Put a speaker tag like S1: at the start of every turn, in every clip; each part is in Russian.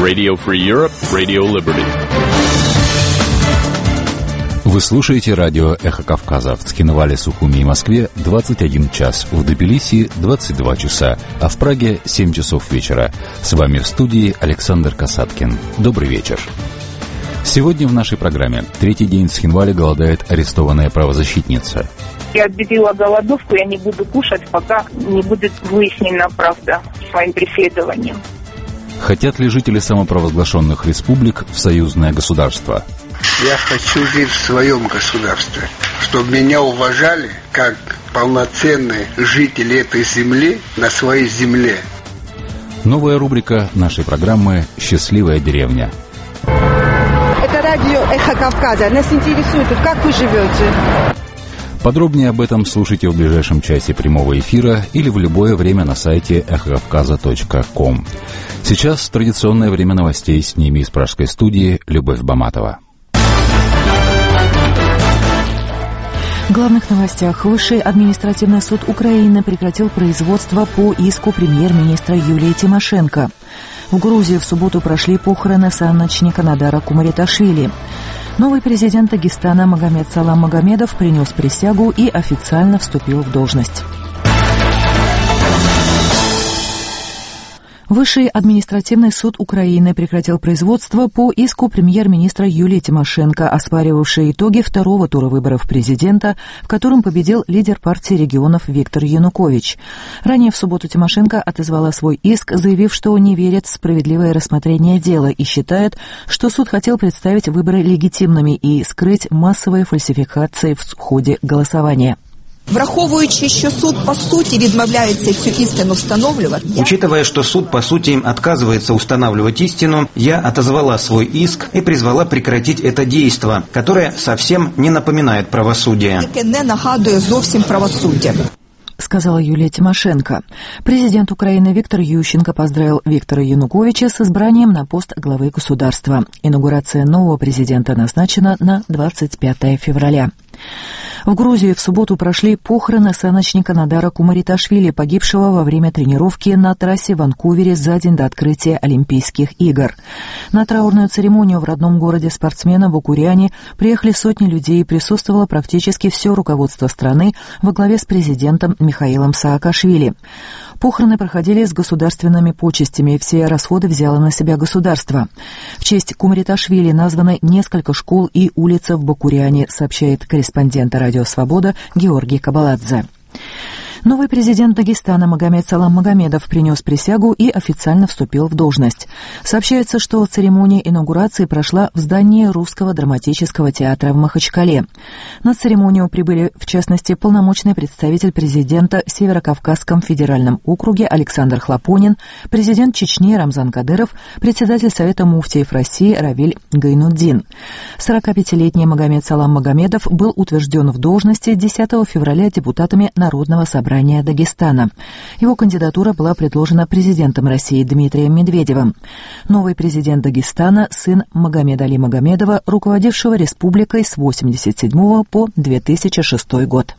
S1: Radio Free Europe, Radio Liberty.
S2: Вы слушаете радио «Эхо Кавказа». В Цхинвале, Сухуми и Москве 21 час, в Тбилиси 22 часа, а в Праге 7 часов вечера. С вами в студии Александр Касаткин. Добрый вечер. Сегодня в нашей программе третий день в Цхинвале голодает арестованная правозащитница.
S3: Я объявила голодовку, я не буду кушать, пока не будет выяснена правда своим преследованием.
S2: Хотят ли жители самопровозглашенных республик в союзное государство?
S4: Я хочу жить в своем государстве, чтобы меня уважали как полноценный житель этой земли на своей земле.
S2: Новая рубрика нашей программы «Счастливая деревня».
S5: Это радио «Эхо Кавказа». Нас интересует, как вы живете.
S2: Подробнее об этом слушайте в ближайшем часе прямого эфира или в любое время на сайте эхокавказа.ком. Сейчас традиционное время новостей, с ними из пражской студии Любовь Баматова.
S6: В главных новостях. Высший административный суд Украины прекратил производство по иску премьер-министра Юлии Тимошенко. В Грузии в субботу прошли похороны саночника Надара Кумариташвили. Новый президент Дагестана Магомед Салам Магомедов принес присягу и официально вступил в должность. Высший административный суд Украины прекратил производство по иску премьер-министра Юлии Тимошенко, оспаривавшей итоги второго тура выборов президента, в котором победил лидер партии регионов Виктор Янукович. Ранее в субботу Тимошенко отозвала свой иск, заявив, что не верит в справедливое рассмотрение дела и считает, что суд хотел представить выборы легитимными и скрыть массовые фальсификации в ходе голосования.
S7: Враховуючи, що суд по суті відмовляється цю істину встановлювати.
S8: Учитывая, что суд по сути отказывается устанавливать истину, я отозвала свой иск и призвала прекратить это действо, которое совсем не напоминает правосудие.
S7: Яке не нагадує зовсім правосуддя.
S6: Сказала Юлия Тимошенко. Президент Украины Виктор Ющенко поздравил Виктора Януковича с избранием на пост главы государства. Инаугурация нового президента назначена на 25 февраля. В Грузии в субботу прошли похороны саночника Надара Кумариташвили, погибшего во время тренировки на трассе в Ванкувере за день до открытия Олимпийских игр. На траурную церемонию в родном городе спортсмена Букуряне приехали сотни людей, присутствовало практически все руководство страны во главе с президентом Михаилом Саакашвили. Похороны проходили с государственными почестями, все расходы взяло на себя государство. В честь Кумариташвили названы несколько школ и улиц в Бакуряне, сообщает корреспондент «Радио Свобода» Георгий Кабаладзе. Новый президент Дагестана Магомед Салам Магомедов принес присягу и официально вступил в должность. Сообщается, что церемония инаугурации прошла в здании Русского драматического театра в Махачкале. На церемонию прибыли, в частности, полномочный представитель президента в Северокавказском федеральном округе Александр Хлопонин, президент Чечни Рамзан Кадыров, председатель Совета муфтиев России Равиль Гайнуддин. 45-летний Магомед Салам Магомедов был утвержден в должности 10 февраля депутатами Народного собрания Дагестана. Его кандидатура была предложена президентом России Дмитрием Медведевым. Новый президент Дагестана – сын Магомеда Али Магомедова, руководившего республикой с 1987 по 2006 год.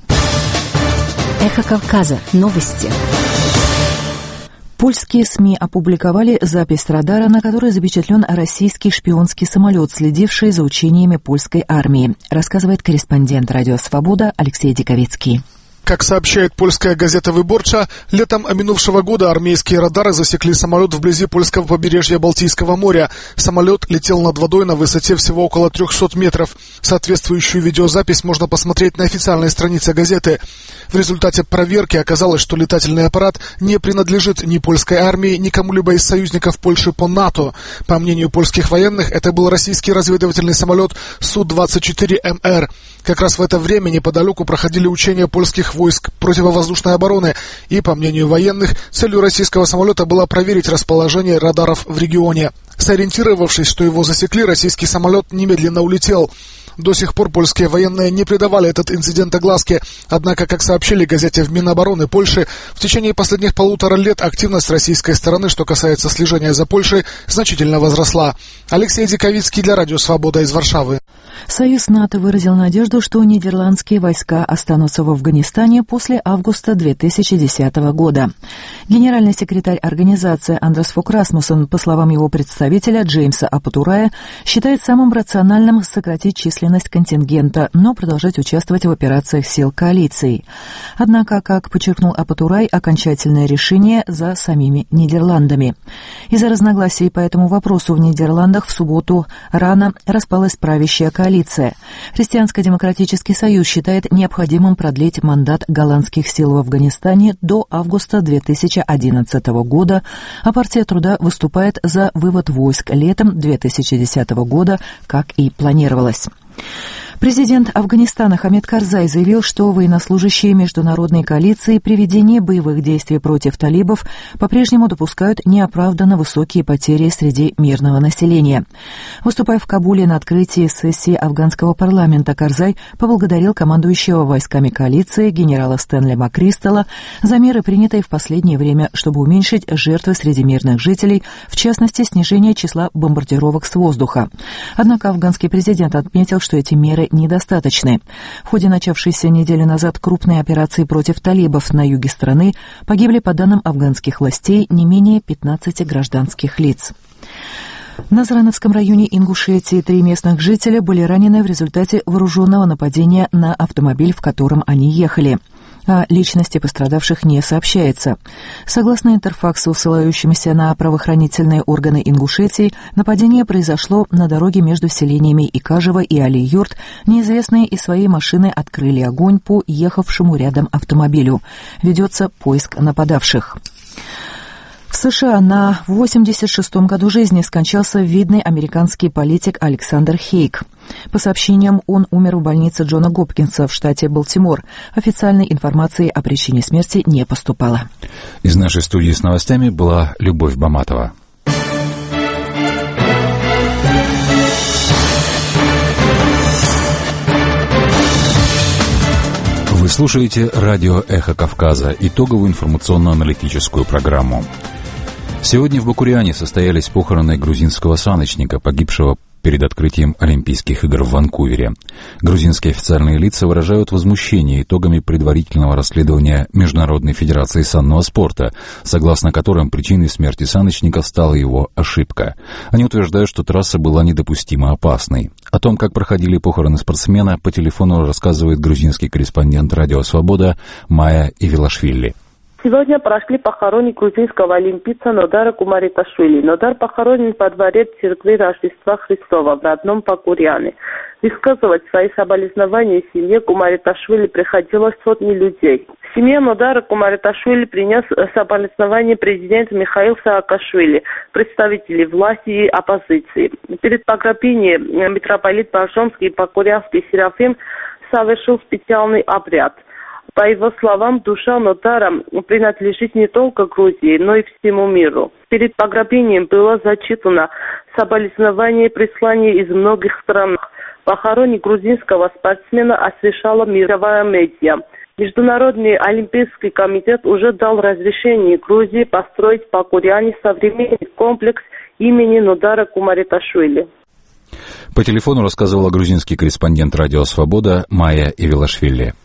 S9: Эхо Кавказа. Новости.
S6: Польские СМИ опубликовали запись радара, на которой запечатлен российский шпионский самолет, следивший за учениями польской армии, рассказывает корреспондент «Радио Свобода» Алексей Диковицкий.
S10: Как сообщает польская газета «Выборча», летом минувшего года армейские радары засекли самолет вблизи польского побережья Балтийского моря. Самолет летел над водой на высоте всего около 300 метров. Соответствующую видеозапись можно посмотреть на официальной странице газеты. В результате проверки оказалось, что летательный аппарат не принадлежит ни польской армии, ни кому-либо из союзников Польши по НАТО. По мнению польских военных, это был российский разведывательный самолет Су-24МР. Как раз в это время неподалеку проходили учения польских войск противовоздушной обороны, и, по мнению военных, целью российского самолета было проверить расположение радаров в регионе. Сориентировавшись, что его засекли, российский самолет немедленно улетел. До сих пор польские военные не придавали этот инцидент огласке, однако, как сообщили газете в Минобороны Польши, в течение последних 1,5 лет активность российской стороны, что касается слежения за Польшей, значительно возросла. Алексей Диковицкий для Радио Свобода из Варшавы.
S6: Союз НАТО выразил надежду, что нидерландские войска останутся в Афганистане после августа 2010 года. Генеральный секретарь организации Андреас Фок Расмуссен, по словам его представителя Джеймса Апатурая, считает самым рациональным сократить численность контингента, но продолжать участвовать в операциях сил коалиции. Однако, как подчеркнул Апатурай, окончательное решение за самими Нидерландами. Из-за разногласий по этому вопросу в Нидерландах в субботу рано распалась правящая коалиция. Христианско-демократический союз считает необходимым продлить мандат голландских сил в Афганистане до августа 2011 года, а партия труда выступает за вывод войск летом 2010 года, как и планировалось. Президент Афганистана Хамид Карзай заявил, что военнослужащие международной коалиции при ведении боевых действий против талибов по-прежнему допускают неоправданно высокие потери среди мирного населения. Выступая в Кабуле на открытии сессии афганского парламента, Карзай поблагодарил командующего войсками коалиции генерала Стэнли Маккристала за меры, принятые в последнее время, чтобы уменьшить жертвы среди мирных жителей, в частности, снижение числа бомбардировок с воздуха. Однако афганский президент отметил, что эти меры недостаточны. В ходе начавшейся неделю назад крупной операции против талибов на юге страны погибли, по данным афганских властей, не менее 15 гражданских лиц. В Назрановском районе Ингушетии 3 местных жителя были ранены в результате вооруженного нападения на автомобиль, в котором они ехали. О личности пострадавших не сообщается. Согласно Интерфаксу, ссылающемуся на правоохранительные органы Ингушетии, нападение произошло на дороге между селениями Икажево и Али-Юрт. Неизвестные из своей машины открыли огонь по ехавшему рядом автомобилю. Ведется поиск нападавших. В США на 86-м году жизни скончался видный американский политик Александр Хейг. По сообщениям, он умер в больнице Джона Гопкинса в штате Балтимор. Официальной информации о причине смерти не поступало.
S2: Из нашей студии с новостями была Любовь Баматова. Вы слушаете радио «Эхо Кавказа», итоговую информационно-аналитическую программу. Сегодня в Бакуриане состоялись похороны грузинского саночника, погибшего перед открытием Олимпийских игр в Ванкувере. Грузинские официальные лица выражают возмущение итогами предварительного расследования Международной федерации санного спорта, согласно которым причиной смерти саночника стала его ошибка. Они утверждают, что трасса была недопустимо опасной. О том, как проходили похороны спортсмена, по телефону рассказывает грузинский корреспондент «Радио Свобода» Майя Ивелашвили.
S9: Сегодня прошли похороны грузинского олимпийца Нодара Кумариташвили. Нодар похоронен во дворе церкви Рождества Христова в родном Бакуриане. Высказывать свои соболезнования семье Кумариташвили приходилось сотни людей. Семья Нодара Кумариташвили принес соболезнования президент Михаил Саакашвили, представители власти и оппозиции. Перед погребением митрополит Боржомский и Бакурянский Серафим совершил специальный обряд. По его словам, душа Нодара принадлежит не только Грузии, но и всему миру. Перед погребением было зачитано соболезнование и прислание из многих стран. Похороны грузинского спортсмена освещала мировая медиа. Международный олимпийский комитет уже дал разрешение Грузии построить в Бакуриане современный комплекс имени Нодара Кумариташвили.
S2: По телефону рассказывала грузинский корреспондент «Радио Свобода» Майя Ивелашвили.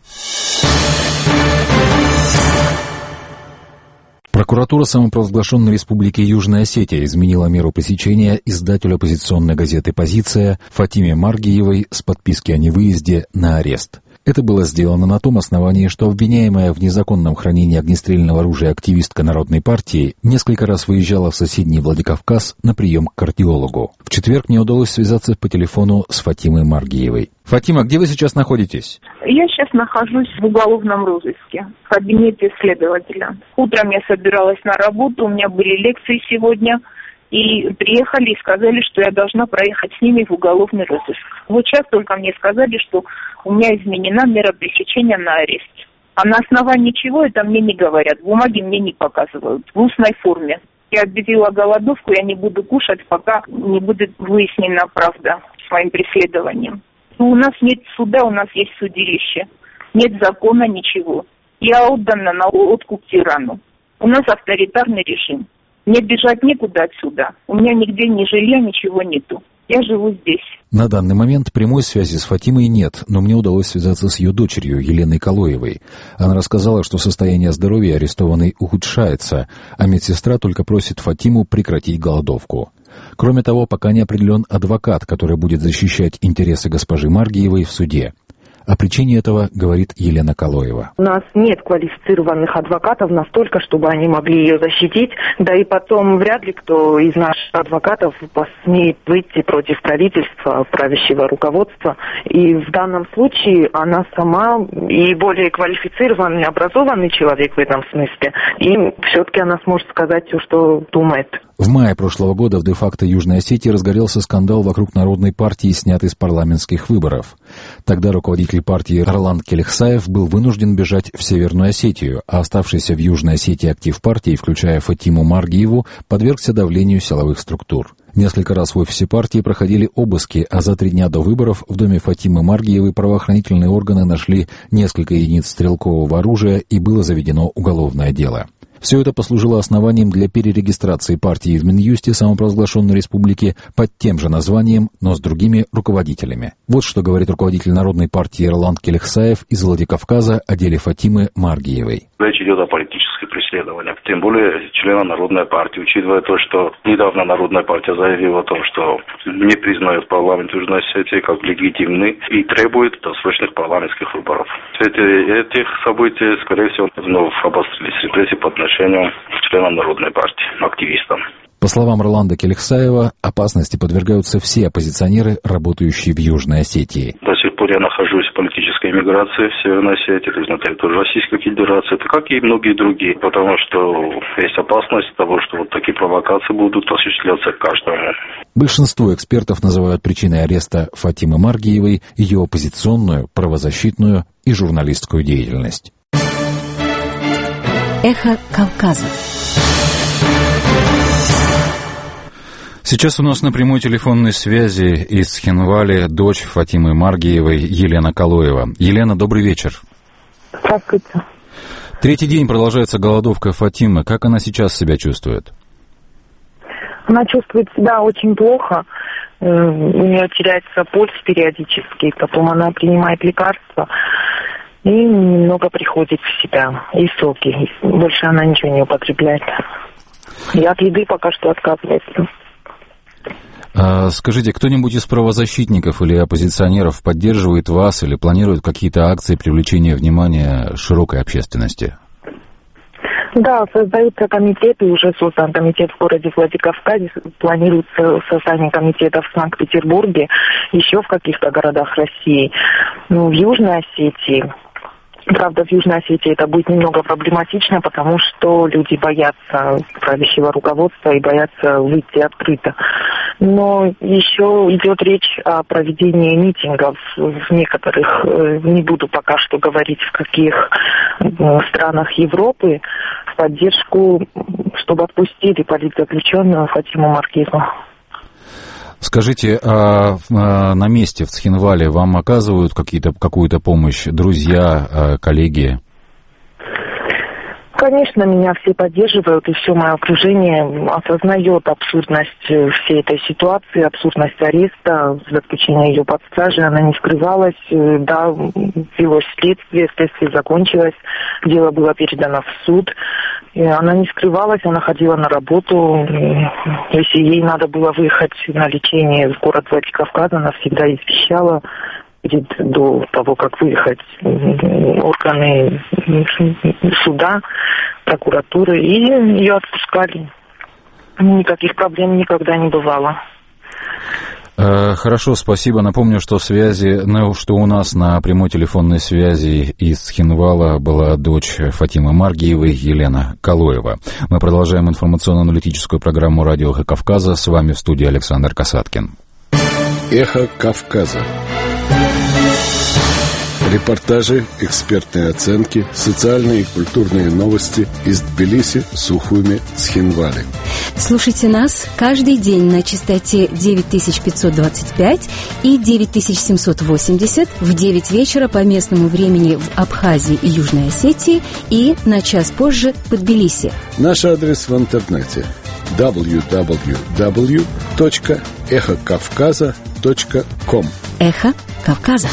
S2: Прокуратура самопровозглашенной Республики Южная Осетия изменила меру пресечения издателю оппозиционной газеты «Позиция» Фатиме Маргиевой с подписки о невыезде на арест. Это было сделано на том основании, что обвиняемая в незаконном хранении огнестрельного оружия активистка Народной партии несколько раз выезжала в соседний Владикавказ на прием к кардиологу. В четверг мне удалось связаться по телефону с Фатимой Маргиевой. Фатима, где вы сейчас находитесь?
S3: Я сейчас нахожусь в уголовном розыске, в кабинете следователя. Утром я собиралась на работу, у меня были лекции сегодня. И приехали и сказали, что я должна проехать с ними в уголовный розыск. Вот сейчас только мне сказали, что у меня изменена мера пресечения на арест. А на основании чего это мне не говорят. Бумаги мне не показывают. В устной форме. Я объявила голодовку, я не буду кушать, пока не будет выяснена правда своим преследованием. У нас нет суда, у нас есть судилище. Нет закона, ничего. Я отдана на откуп тирану. У нас авторитарный режим. Мне бежать некуда отсюда. У меня нигде ни жилья, ничего нету. Я живу здесь.
S2: На данный момент прямой связи с Фатимой нет, но мне удалось связаться с ее дочерью Еленой Калоевой. Она рассказала, что состояние здоровья арестованной ухудшается, а медсестра только просит Фатиму прекратить голодовку. Кроме того, пока не определен адвокат, который будет защищать интересы госпожи Маргиевой в суде. О причине этого говорит Елена Калоева.
S11: У нас нет квалифицированных адвокатов настолько, чтобы они могли ее защитить. Да и потом вряд ли кто из наших адвокатов посмеет выйти против правительства, правящего руководства. И в данном случае она сама и более квалифицированный, образованный человек в этом смысле. И все-таки она сможет сказать все, что думает.
S2: В мае прошлого года в де-факто Южной Осетии разгорелся скандал вокруг Народной партии, снятый с парламентских выборов. Тогда руководитель партии Рорлан Келехсаев был вынужден бежать в Северную Осетию, а оставшийся в Южной Осетии актив партии, включая Фатиму Маргиеву, подвергся давлению силовых структур. Несколько раз в офисе партии проходили обыски, а за 3 дня до выборов в доме Фатимы Маргиевой правоохранительные органы нашли несколько единиц стрелкового оружия и было заведено уголовное дело. Все это послужило основанием для перерегистрации партии в Минюсте самопровозглашенной республики под тем же названием, но с другими руководителями. Вот что говорит руководитель Народной партии Рорлан Келехсаев из Владикавказа о деле Фатимы Маргиевой.
S12: Речь идет о политических преследованиях. Тем более члена Народной партии, учитывая то, что недавно Народная партия заявила о том, что не признает парламент Южной Осетии как легитимный и требует досрочных парламентских выборов. В свете этих событий, скорее всего, вновь обострились репрессии по отношению к членам Народной партии, активистам.
S2: По словам Роланда Келехсаева, опасности подвергаются все оппозиционеры, работающие в Южной Осетии.
S12: До сих пор я нахожусь в политической эмиграции в Северной Осетии, то есть на территории Российской Федерации, как и многие другие, потому что есть опасность того, что вот такие провокации будут осуществляться каждому.
S2: Большинство экспертов называют причиной ареста Фатимы Маргиевой ее оппозиционную, правозащитную и журналистскую деятельность.
S6: Эхо Кавказа.
S2: Сейчас у нас на прямой телефонной связи из Цхинвали дочь Фатимы Маргиевой Елена Калоева. Елена, добрый вечер.
S11: Здравствуйте.
S2: 3-й день продолжается голодовка Фатимы. Как она сейчас себя чувствует?
S11: Она чувствует себя очень плохо. У нее теряется пульс периодически. Потом она принимает лекарства и немного приходит в себя. И соки. Больше она ничего не употребляет. И от еды пока что отказывается.
S2: Скажите, кто-нибудь из правозащитников или оппозиционеров поддерживает вас или планирует какие-то акции привлечения внимания широкой общественности?
S11: Да, создаются комитеты, уже создан комитет в городе Владикавказе, планируется создание комитетов в Санкт-Петербурге, еще в каких-то городах России. В Южной Осетии. Правда, в Южной Осетии это будет немного проблематично, потому что люди боятся правящего руководства и боятся выйти открыто. Но еще идет речь о проведении митингов в некоторых, не буду пока что говорить, в каких странах Европы, в поддержку, чтобы отпустили политзаключенную Фатиму Маргиеву.
S2: Скажите, а на месте в Цхинвале вам оказывают какую-то помощь друзья, коллеги?
S11: Конечно, меня все поддерживают, и все мое окружение осознает абсурдность всей этой ситуации, абсурдность ареста, заключения ее под стражей. Она не скрывалась, да, велось следствие закончилось, дело было передано в суд. И она не скрывалась, она ходила на работу. Если ей надо было выехать на лечение в город Владикавказ, она всегда извещала до того, как выехать, органы суда, прокуратуры, и ее отпускали. Никаких проблем никогда не бывало.
S2: Хорошо, спасибо. Напомню, что что у нас на прямой телефонной связи из Цхинвала была дочь Фатимы Маргиевой Елена Калоева. Мы продолжаем информационно-аналитическую программу «Радио Эхо Кавказа». С вами в студии Александр Касаткин.
S13: Эхо Кавказа. Репортажи, экспертные оценки, социальные и культурные новости из Тбилиси, Сухуми, Цхинвали.
S14: Слушайте нас каждый день на частоте 9525 и 9780 в 9 вечера по местному времени в Абхазии и Южной Осетии и на час позже в Тбилиси.
S13: Наш адрес в интернете www.ehokavkaz.ru эхокавказа.ком.
S14: Эхо Кавказа.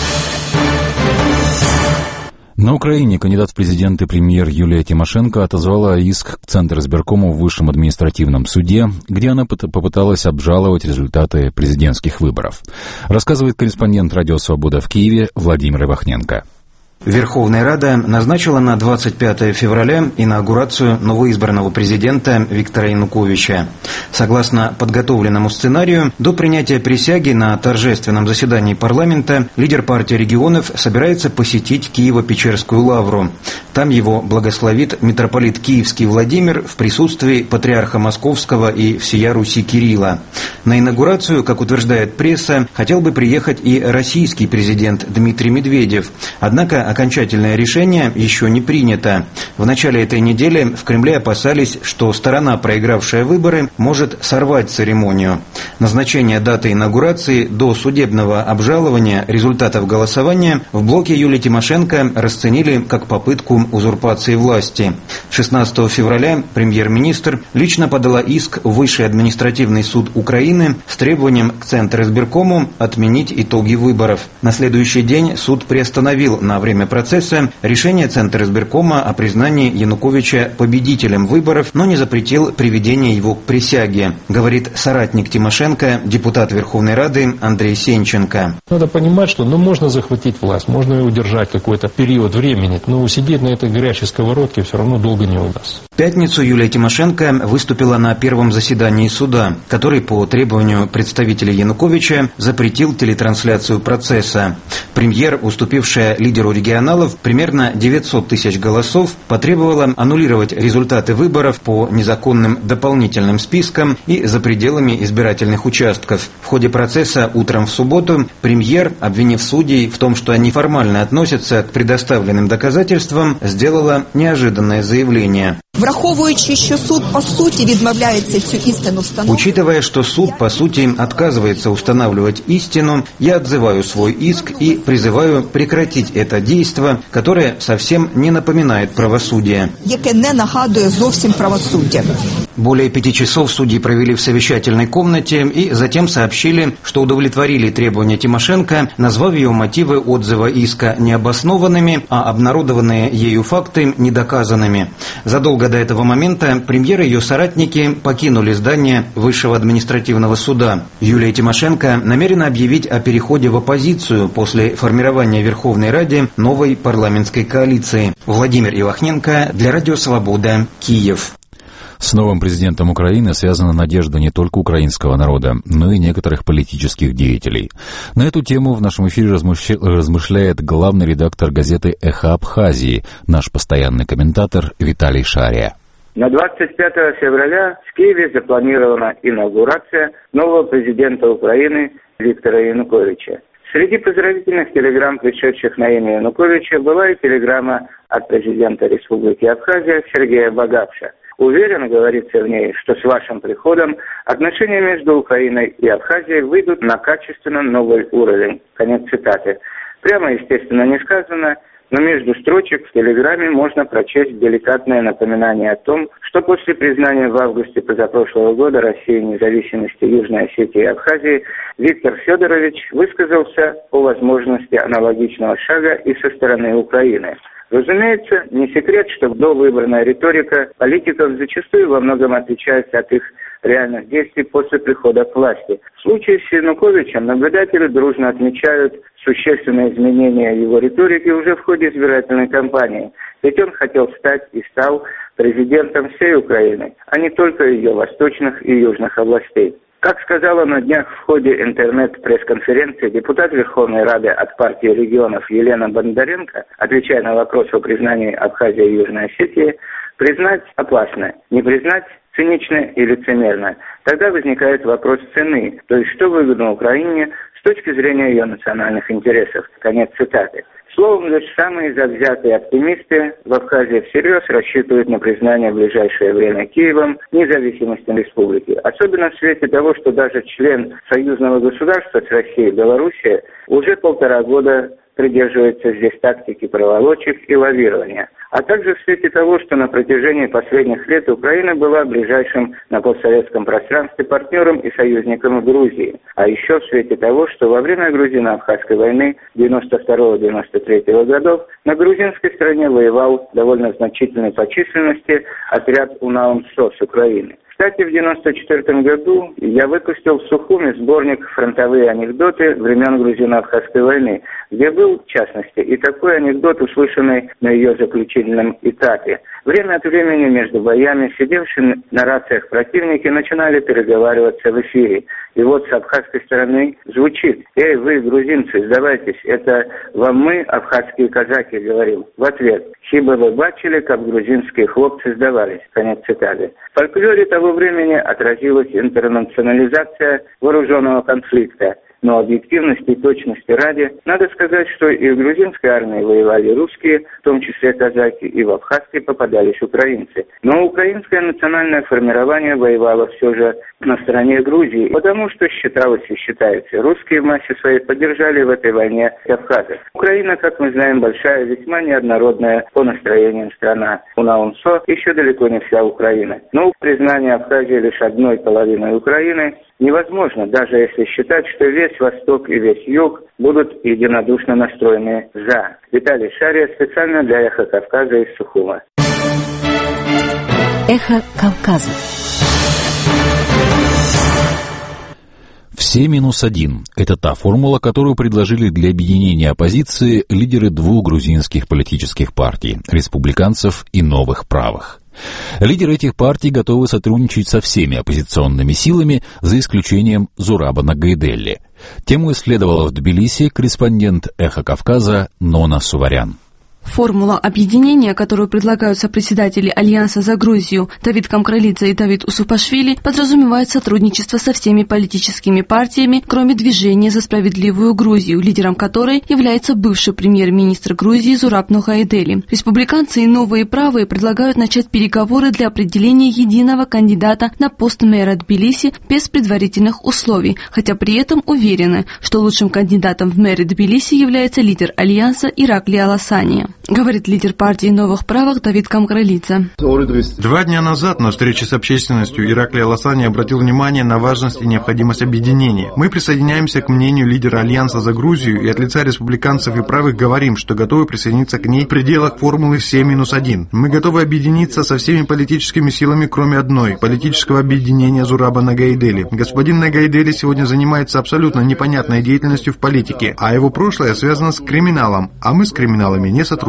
S2: На Украине кандидат в президенты премьер Юлия Тимошенко отозвала иск к Центризбиркому в Высшем административном суде, где она попыталась обжаловать результаты президентских выборов. Рассказывает корреспондент «Радио Свобода» в Киеве Владимир Ивахненко.
S8: Верховная Рада назначила на 25 февраля инаугурацию новоизбранного президента Виктора Януковича. Согласно подготовленному сценарию, до принятия присяги на торжественном заседании парламента лидер партии регионов собирается посетить Киево-Печерскую лавру. Там его благословит митрополит Киевский Владимир в присутствии патриарха Московского и всея Руси Кирилла. На инаугурацию, как утверждает пресса, хотел бы приехать и российский президент Дмитрий Медведев. Однако окончательное решение еще не принято. В начале этой недели в Кремле опасались, что сторона, проигравшая выборы, может сорвать церемонию. Назначение даты инаугурации до судебного обжалования результатов голосования в блоке Юлии Тимошенко расценили как попытку узурпации власти. 16 февраля премьер-министр лично подала иск в Высший административный суд Украины с требованием к Центризбиркому отменить итоги выборов. На следующий день суд приостановил на время процесса решение Центризбиркома о признании Януковича победителем выборов, но не запретил приведение его к присяге, говорит соратник Тимошенко, депутат Верховной Рады Андрей Сенченко.
S15: Надо понимать, что можно захватить власть, можно ее удержать какой-то период времени, но сидеть на этой горячей сковородке все равно долго не удастся.
S8: В пятницу Юлия Тимошенко выступила на первом заседании суда, который по требованию представителей Януковича запретил телетрансляцию процесса. Премьер, уступившая лидеру регионалов примерно 900 тысяч голосов, потребовала аннулировать результаты выборов по незаконным дополнительным спискам и за пределами избирательных участков. В ходе процесса утром в субботу премьер, обвинив судей в том, что они формально относятся к предоставленным доказательствам, сделала неожиданное заявление.
S7: Враховуючи, що суд по суті відмовляється цю істину встановлювати.
S8: Учитывая, что суд по сути отказывается устанавливать истину, я отзываю свой иск и призываю прекратить это действо, которое совсем не напоминает правосудие.
S7: Яке не нагадує зовсім правосуддя.
S8: Более 5 часов судьи провели в совещательной комнате и затем сообщили, что удовлетворили требования Тимошенко, назвав ее мотивы отзыва иска необоснованными, а обнародованные ею факты недоказанными. Задолго до этого момента премьер и ее соратники покинули здание Высшего административного суда. Юлия Тимошенко намерена объявить о переходе в оппозицию после формирования в Верховной Раде новой парламентской коалиции. Владимир Ивахненко для Радио Свобода, Киев.
S2: С новым президентом Украины связана надежда не только украинского народа, но и некоторых политических деятелей. На эту тему в нашем эфире размышляет главный редактор газеты «Эхо Абхазии», наш постоянный комментатор Виталий Шария.
S16: На 25 февраля в Киеве запланирована инаугурация нового президента Украины Виктора Януковича. Среди поздравительных телеграмм, пришедших на имя Януковича, была и телеграмма от президента Республики Абхазия Сергея Багапша. Уверен, говорится в ней, что с вашим приходом отношения между Украиной и Абхазией выйдут на качественно новый уровень. Конец цитаты. Прямо, естественно, не сказано, но между строчек в телеграмме можно прочесть деликатное напоминание о том, что после признания в августе позапрошлого года России независимости Южной Осетии и Абхазии Виктор Федорович высказался о возможности аналогичного шага и со стороны Украины. Разумеется, не секрет, что довыборная риторика политиков зачастую во многом отличается от их реальных действий после прихода к власти. В случае с Януковичем наблюдатели дружно отмечают существенные изменения его риторики уже в ходе избирательной кампании. Ведь он хотел стать и стал президентом всей Украины, а не только ее восточных и южных областей. Как сказала на днях в ходе интернет-пресс-конференции депутат Верховной Рады от партии регионов Елена Бондаренко, отвечая на вопрос о признании Абхазии и Южной Осетии, признать опасно, не признать цинично и лицемерно. Тогда возникает вопрос цены, то есть что выгодно Украине с точки зрения ее национальных интересов. Конец цитаты. Словом, лишь самые завзятые оптимисты в Абхазии всерьез рассчитывают на признание в ближайшее время Киевом независимости республики. Особенно в свете того, что даже член союзного государства с Россией, Белоруссия, уже 1,5 года придерживается здесь тактики проволочек и лавирования. а также в свете того, что на протяжении последних лет Украина была ближайшим на постсоветском пространстве партнером и союзником Грузии, а еще в свете того, что во время Грузино-Абхазской войны 92-93 годов на грузинской стороне воевал довольно значительный по численности отряд УНАУНСО с Украины. Кстати, в 1994 году я выпустил в Сухуми сборник «Фронтовые анекдоты времен Грузино-Абхазской войны», где был, в частности, и такой анекдот, услышанный на ее заключительном этапе. Время от времени между боями сидевшие на рациях противники начинали переговариваться в эфире. И вот с абхазской стороны звучит: «Эй, вы, грузинцы, сдавайтесь, это вам мы, абхазские казаки», говорил. В ответ: «Хиба вы бачили, как грузинские хлопцы сдавались». Конец цитаты. В фольклоре того времени отразилась интернационализация вооруженного конфликта. Но объективности и точности ради, надо сказать, что и в грузинской армии воевали русские, в том числе казаки, и в Абхазской попадались украинцы. Но украинское национальное формирование воевало все же на стороне Грузии, потому что считалось и считается, русские в массе своей поддержали в этой войне абхазов. Украина, как мы знаем, большая, весьма неоднородная по настроениям страна. УНАУНСО еще далеко не вся Украина. Но признание Абхазии лишь одной половиной Украины невозможно, даже если считать, что весь Восток и весь Юг будут единодушно настроены «за». Виталий Шария специально для «Эхо Кавказа» из Сухума.
S14: «Эхо Кавказа».
S2: Все минус один – это та формула, которую предложили для объединения оппозиции лидеры двух грузинских политических партий – республиканцев и новых правых. Лидеры этих партий готовы сотрудничать со всеми оппозиционными силами, за исключением Зурабана Гайделли. Тему исследовала в Тбилиси корреспондент «Эхо Кавказа» Нона Суварян.
S17: Формула объединения, которую предлагают сопредседатели Альянса за Грузию Давид Камкралидзе и Давид Усупашвили, подразумевает сотрудничество со всеми политическими партиями, кроме Движения за справедливую Грузию, лидером которой является бывший премьер-министр Грузии Зураб Гайделли. Республиканцы и новые правые предлагают начать переговоры для определения единого кандидата на пост мэра Тбилиси без предварительных условий, хотя при этом уверены, что лучшим кандидатом в мэры Тбилиси является лидер Альянса Иракли Аласания. Говорит лидер партии новых правых Давид Камкралидзе.
S18: 2 дня назад на встрече с общественностью Иракли Аласани обратил внимание на важность и необходимость объединения. Мы присоединяемся к мнению лидера Альянса за Грузию и от лица республиканцев и правых говорим, что готовы присоединиться к ней в пределах формулы 7-1. Мы готовы объединиться со всеми политическими силами, кроме одной – политического объединения Зураба Гайделли. Господин Гайделли сегодня занимается абсолютно непонятной деятельностью в политике, а его прошлое связано с криминалом, а мы с криминалами не сотрудничаем.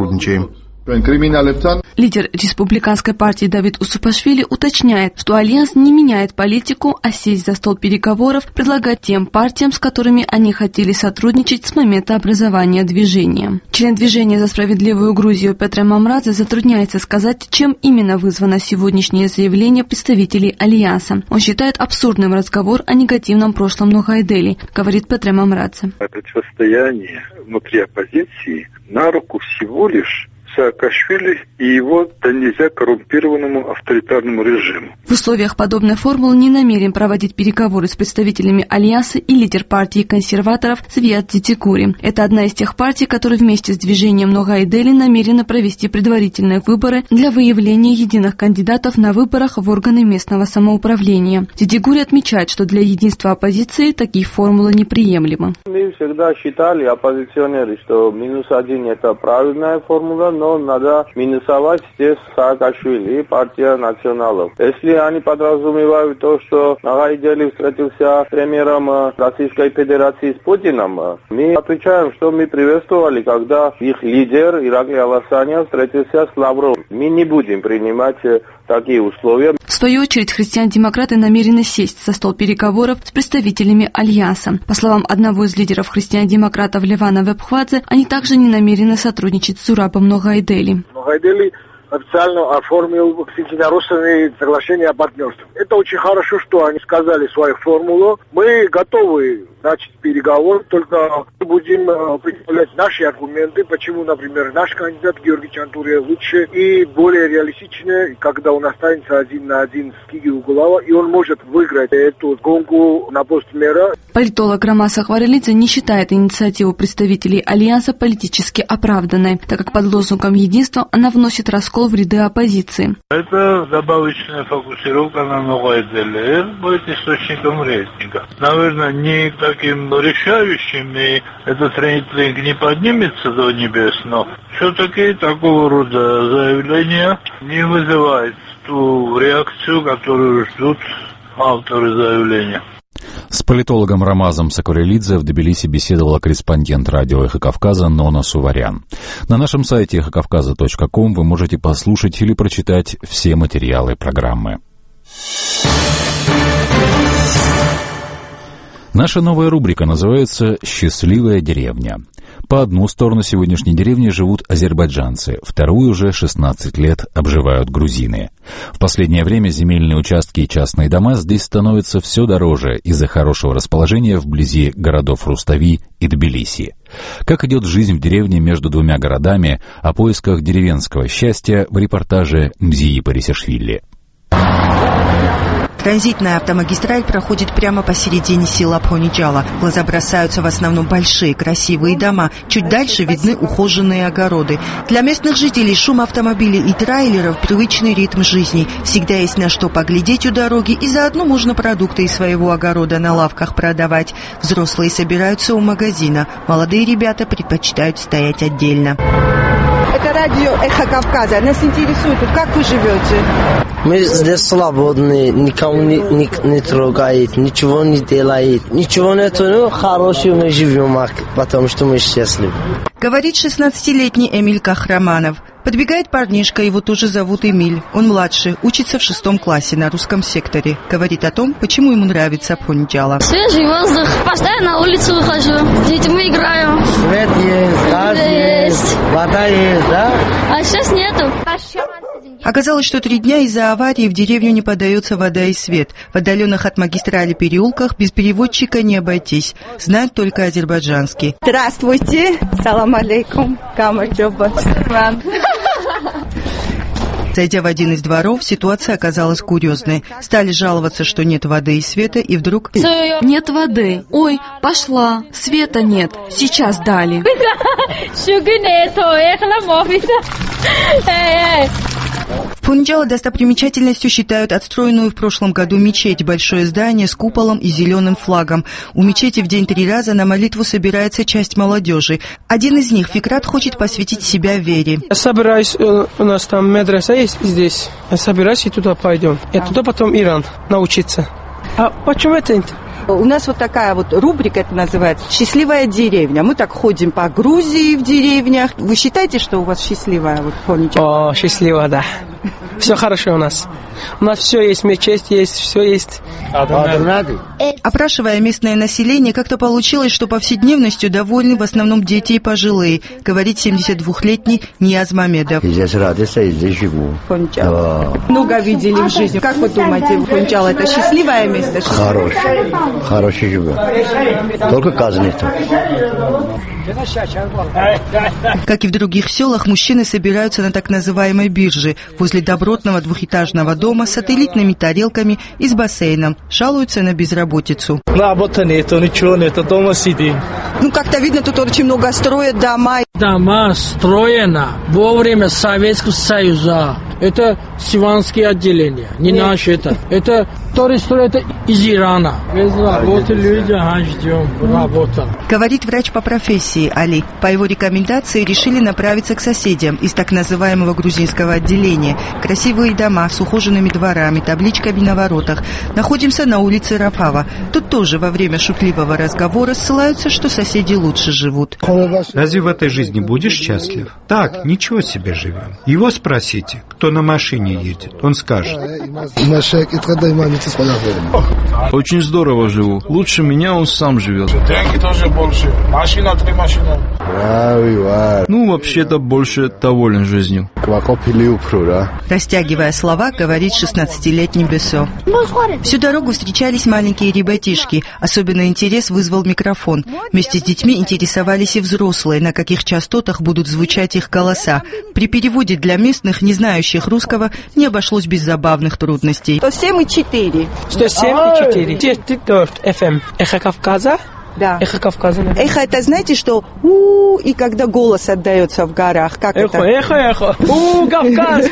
S17: Лидер республиканской партии Давид Усупашвили уточняет, что Альянс не меняет политику, а сесть за стол переговоров предлагает тем партиям, с которыми они хотели сотрудничать с момента образования движения. Член Движения за справедливую Грузию Петр Мамрадзе затрудняется сказать, чем именно вызвано сегодняшнее заявление представителей Альянса. Он считает абсурдным разговор о негативном прошлом Гайделли, говорит Петр Мамрадзе.
S19: Противостояние внутри оппозиции на руку всего лишь Саакашвили и его да нельзя коррумпированному авторитарному режиму.
S17: В условиях подобной формулы не намерен проводить переговоры с представителями Альянса и лидер партии консерваторов Свиат Цицикури. Это одна из тех партий, которые вместе с движением Гайделли намерены провести предварительные выборы для выявления единых кандидатов на выборах в органы местного самоуправления. Цицикури отмечает, что для единства оппозиции такие формулы неприемлемы.
S20: Мы всегда считали, оппозиционеры, что -1 это правильная формула, но надо минусовать здесь Саакашвили и партия националов. Если они подразумевают то, что Гайделли встретился с премьером Российской Федерации с Путиным, мы отвечаем, что мы приветствовали, когда их лидер Иракли Аласани встретился с Лавровым. Мы не будем принимать такие условия.
S17: В свою очередь, христиан-демократы намерены сесть за стол переговоров с представителями Альянса. По словам одного из лидеров христиан-демократов Левана Вебхвадзе, они также не намерены сотрудничать с Зурабом Гайделли.
S21: Гайделли официально оформил с единороссами соглашение о партнерстве. Это очень хорошо, что они сказали свою формулу. Мы готовы начать переговоры, только мы будем представлять наши аргументы, почему, например, наш кандидат Георгий Чантурия лучше и более реалистичный, когда он останется 1 на 1 с Гиги Углава, и он может выиграть эту гонку на пост мэра.
S17: Политолог Рамаза Хварелидзе не считает инициативу представителей Альянса политически оправданной, так как под лозунгом единства она вносит раскол в ряды оппозиции.
S1: Это добавочная фокусировка на новой ДЛР будет источником рейтинга. Наверное, не таким решающим, и этот рейтинг не поднимется до небес, но все-таки такого рода заявления не вызывает ту реакцию, которую ждут авторы заявления.
S2: С политологом Рамазом Сакурелидзе в Тбилиси беседовала корреспондент радио «Эхо Кавказа» Нона Суварян. На нашем сайте эхокавказа.ком вы можете послушать или прочитать все материалы программы. Наша новая рубрика называется «Счастливая деревня». По одну сторону сегодняшней деревни живут азербайджанцы, вторую уже 16 лет обживают грузины. В последнее время земельные участки и частные дома здесь становятся все дороже из-за хорошего расположения вблизи городов Рустави и Тбилиси. Как идет жизнь в деревне между двумя городами, о поисках деревенского счастья в репортаже Мзии Парисишвили.
S22: Транзитная автомагистраль проходит прямо посередине села Абхониджала. В глаза бросаются в основном большие красивые дома. Чуть дальше видны ухоженные огороды. Для местных жителей шум автомобилей и трейлеров – привычный ритм жизни. Всегда есть на что поглядеть у дороги, и заодно можно продукты из своего огорода на лавках продавать. Взрослые собираются у магазина. Молодые ребята предпочитают стоять отдельно.
S5: Это радио «Эхо Кавказа». Нас интересует, как вы живете?
S23: Мы здесь свободны, никому не трогает, ничего не делает. Ничего нету, но хорошо мы живем, потому что мы счастливы.
S22: Говорит 16-летний Эмиль Кахраманов. Подбегает парнишка, его тоже зовут Эмиль. Он младший, учится в 6 классе на русском секторе. Говорит о том, почему ему нравится Абхониджала.
S24: Свежий воздух, постоянно на улицу выхожу, с детьми играю.
S23: Свет есть, газ есть, вода есть, да?
S24: А сейчас нету.
S22: Оказалось, что 3 дня из-за аварии в деревню не подается вода и свет. В отдаленных от магистрали переулках без переводчика не обойтись. Знают только азербайджанский.
S5: Здравствуйте. Салам алейкум. Камаджоба.
S22: Зайдя в один из дворов, ситуация оказалась курьезной. Стали жаловаться, что нет воды и света, и вдруг...
S17: Нет воды. Ой, пошла. Света нет. Сейчас дали. В
S22: Абхониджала достопримечательностью считают отстроенную в прошлом году мечеть, большое здание с куполом и зеленым флагом. У мечети в день 3 раза на молитву собирается часть молодежи. Один из них, Фикрат, хочет посвятить себя вере.
S25: Я собираюсь, у нас там медресе есть здесь. Я собираюсь и туда пойдем. И туда потом Иран научиться. А почему это?
S5: У нас вот такая вот рубрика, это называется «Счастливая деревня». Мы так ходим по Грузии в деревнях. Вы считаете, что у вас счастливая вот Абхониджала?
S25: О, счастливая, да. Все хорошо у нас. У нас все есть, мечеть есть, все есть.
S22: Опрашивая местное население, как-то получилось, что повседневностью довольны в основном дети и пожилые, говорит 72-летний Нияз Мамедов.
S23: Здесь радуется, и здесь живу.
S5: Много видели в жизни. Как вы думаете, Абхониджала это счастливое место?
S23: Хороший живет. Только газ нету.
S22: Как и в других селах, мужчины собираются на так называемой бирже возле добротного 2-этажного дома с сателлитными тарелками и с бассейном. Жалуются на безработицу.
S25: Работы нету, ничего нету, дома сидим.
S5: Ну, как-то видно, тут очень много строят дома.
S25: Дома строено во время Советского Союза. Это сиванские отделения, не наши это. Это, которые строят из Ирана. Без работы люди, ждем работа.
S22: Говорит врач по профессии Али. По его рекомендации решили направиться к соседям из так называемого грузинского отделения. Красивые дома с ухоженными дворами, табличками на воротах. Находимся на улице Рафава. Тут тоже во время шутливого разговора ссылаются, что соседи лучше живут.
S26: Разве в этой жизни будешь счастлив? Так, ничего себе живем. Его спросите, кто на машине едет, он скажет.
S27: Очень здорово живу. Лучше меня он сам живет.
S21: Деньги тоже больше. Машина, 3 машины.
S3: Ну, вообще-то больше доволен жизнью.
S22: Растягивая слова, говорит 16-летний Бесо. Всю дорогу встречались маленькие ребятишки. Особенный интерес вызвал микрофон. Вместе с детьми интересовались и взрослые, на каких частотах будут звучать их голоса. При переводе для местных, не знающих русского, не обошлось без забавных трудностей.
S5: 107,4.
S25: 107,4. Где ты FM? Эхо Кавказа?
S5: Да.
S25: Эхо Кавказа.
S5: Эхо, это знаете, что и когда голос отдается в горах, как
S25: эхо,
S5: это?
S25: Эхо. Кавказ.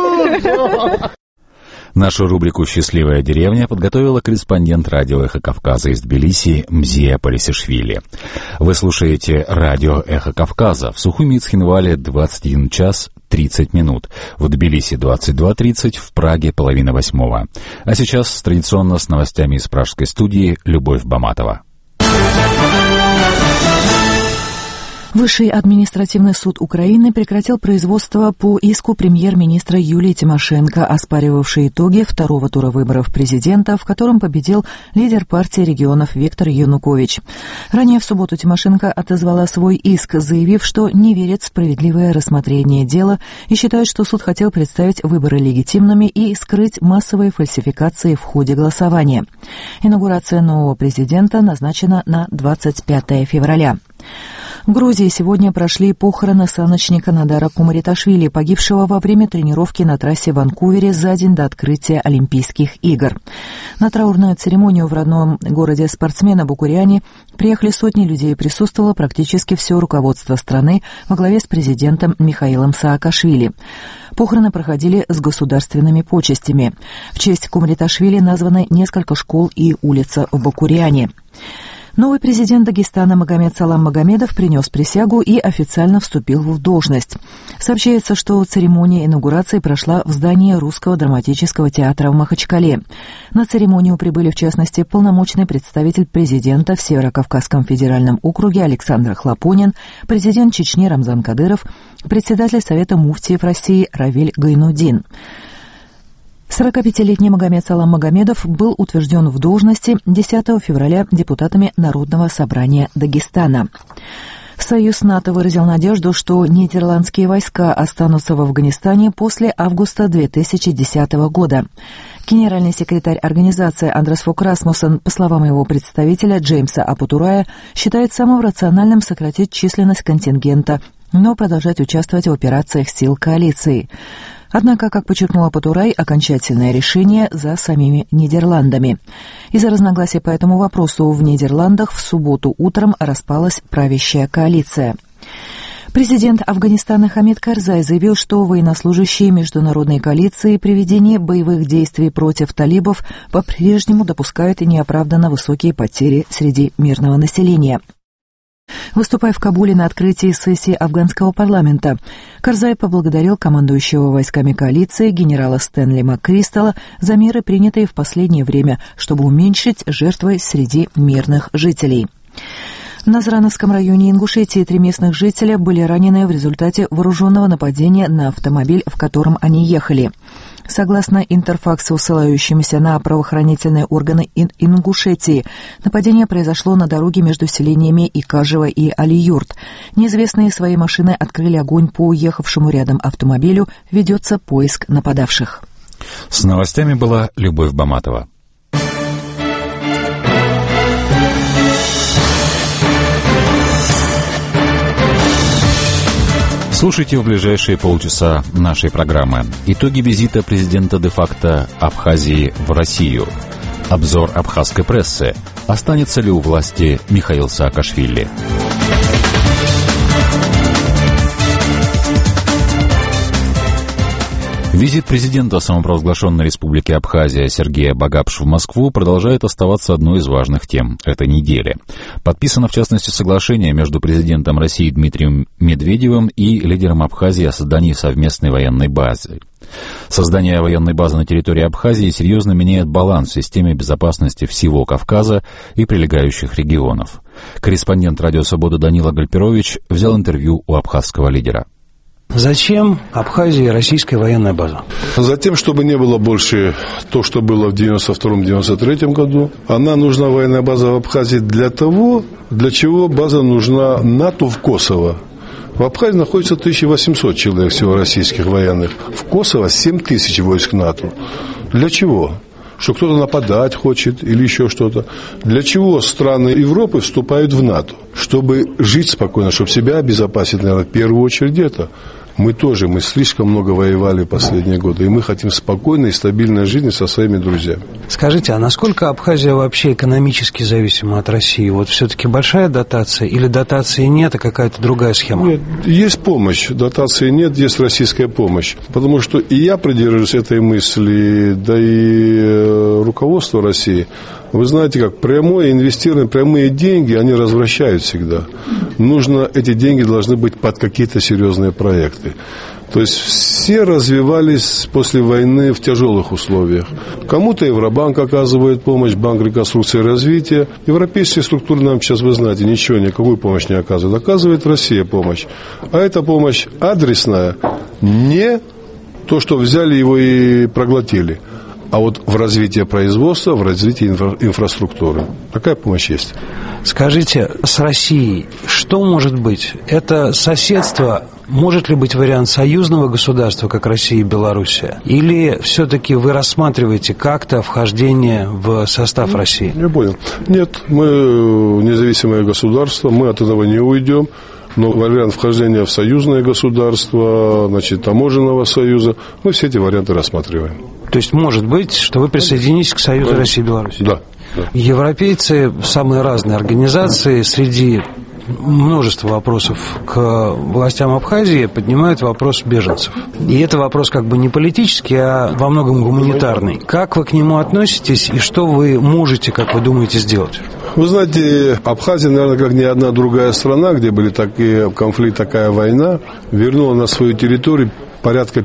S2: Нашу рубрику «Счастливая деревня» подготовила корреспондент радио «Эхо Кавказа» из Тбилиси Мзия Полисишвили. Вы слушаете радио «Эхо Кавказа». В Сухуми и Цхинвале 21 час 30 минут. В Тбилиси 22:30, в Праге 7:30. А сейчас традиционно с новостями из пражской студии Любовь Баматова.
S4: Высший административный суд Украины прекратил производство по иску премьер-министра Юлии Тимошенко, оспаривавшей итоги второго тура выборов президента, в котором победил лидер партии регионов Виктор Янукович. Ранее в субботу Тимошенко отозвала свой иск, заявив, что не верит в справедливое рассмотрение дела и считает, что суд хотел представить выборы легитимными и скрыть массовые фальсификации в ходе голосования. Инаугурация нового президента назначена на 25 февраля. В Грузии сегодня прошли похороны саночника Надара Кумариташвили, погибшего во время тренировки на трассе в Ванкувере за день до открытия Олимпийских игр. На траурную церемонию в родном городе спортсмена Букуриане приехали сотни людей, присутствовало практически все руководство страны во главе с президентом Михаилом Саакашвили. Похороны проходили с государственными почестями. В честь Кумариташвили названы несколько школ и улица в Букуриане. Новый президент Дагестана Магомед Салам Магомедов принес присягу и официально вступил в должность. Сообщается, что церемония инаугурации прошла в здании Русского драматического театра в Махачкале. На церемонию прибыли, в частности, полномочный представитель президента в Северо-Кавказском федеральном округе Александр Хлопонин, президент Чечни Рамзан Кадыров, председатель Совета муфтиев России Равиль Гайнуддин. 45-летний Магомед Салам Магомедов был утвержден в должности 10 февраля депутатами Народного собрания Дагестана. Союз НАТО выразил надежду, что нидерландские войска останутся в Афганистане после августа 2010 года. Генеральный секретарь организации Андрес Фок Расмуссен, по словам его представителя Джеймса Апутурая, считает самым рациональным сократить численность контингента, но продолжать участвовать в операциях сил коалиции. Однако, как подчеркнул Апутурай, окончательное решение за самими Нидерландами. Из-за разногласий по этому вопросу в Нидерландах в субботу утром распалась правящая коалиция. Президент Афганистана Хамид Карзай заявил, что военнослужащие международной коалиции при ведении боевых действий против талибов по-прежнему допускают неоправданно высокие потери среди мирного населения. Выступая в Кабуле на открытии сессии афганского парламента, Карзай поблагодарил командующего войсками коалиции генерала Стэнли МакКристалла за меры, принятые в последнее время, чтобы уменьшить жертвы среди мирных жителей. В Назрановском районе Ингушетии 3 местных жителя были ранены в результате вооруженного нападения на автомобиль, в котором они ехали. Согласно Интерфаксу, ссылающемуся на правоохранительные органы Ингушетии, нападение произошло на дороге между селениями Икажево и Алиюрт. Неизвестные своей машиной открыли огонь по ехавшему рядом автомобилю. Ведется поиск нападавших.
S2: С новостями была Любовь Баматова. Слушайте в ближайшие полчаса нашей программы. Итоги визита президента де-факто Абхазии в Россию. Обзор абхазской прессы. Останется ли у власти Михаил Саакашвили? Визит президента самопровозглашенной республики Абхазия Сергея Багапш в Москву продолжает оставаться одной из важных тем этой недели. Подписано, в частности, соглашение между президентом России Дмитрием Медведевым и лидером Абхазии о создании совместной военной базы. Создание военной базы на территории Абхазии серьезно меняет баланс в системе безопасности всего Кавказа и прилегающих регионов. Корреспондент «Радио Свобода» Данила Гальперович взял интервью у абхазского лидера.
S6: Зачем Абхазии российская военная база?
S9: Затем, чтобы не было больше то, что было в 92-93 году. Она нужна, военная база в Абхазии, для того, для чего база нужна НАТО в Косово. В Абхазии находится 1800 человек всего российских военных. В Косово 7000 войск НАТО. Для чего? Что кто-то нападать хочет или еще что-то. Для чего страны Европы вступают в НАТО? Чтобы жить спокойно, чтобы себя обезопасить, наверное, в первую очередь это. Мы слишком много воевали в последние годы, и мы хотим спокойной и стабильной жизни со своими друзьями.
S6: Скажите, а насколько Абхазия вообще экономически зависима от России? Вот все-таки большая дотация или дотации нет, а какая-то другая схема?
S9: Нет, есть помощь, дотации нет, есть российская помощь. Потому что и я придерживаюсь этой мысли, да и руководство России. Вы знаете, как прямое инвестирование, прямые деньги, они развращают всегда. Эти деньги должны быть под какие-то серьезные проекты. То есть все развивались после войны в тяжелых условиях. Кому-то Евробанк оказывает помощь, Банк реконструкции и развития. Европейские структуры нам сейчас, вы знаете, никакую помощь не оказывают. Оказывает Россия помощь. А эта помощь адресная, не то, что взяли его и проглотили, а вот в развитии производства, в развитии инфраструктуры. Такая помощь есть.
S6: Скажите, с Россией что может быть? Это соседство, может ли быть вариант союзного государства, как Россия и Белоруссия? Или все-таки вы рассматриваете как-то вхождение в состав России?
S9: Я понял. Нет, мы независимое государство, мы от этого не уйдем. Но вариант вхождения в союзное государство, таможенного союза, мы все эти варианты рассматриваем.
S6: То есть, может быть, что вы присоединитесь к Союзу России и Беларуси?
S9: Да.
S6: Европейцы, самые разные организации, среди множества вопросов к властям Абхазии поднимают вопрос беженцев. И это вопрос как бы не политический, а во многом гуманитарный. Как вы к нему относитесь и что вы можете, как вы думаете, сделать?
S9: Вы знаете, Абхазия, наверное, как ни одна другая страна, где были такие конфликты, такая война, вернула на свою территорию порядка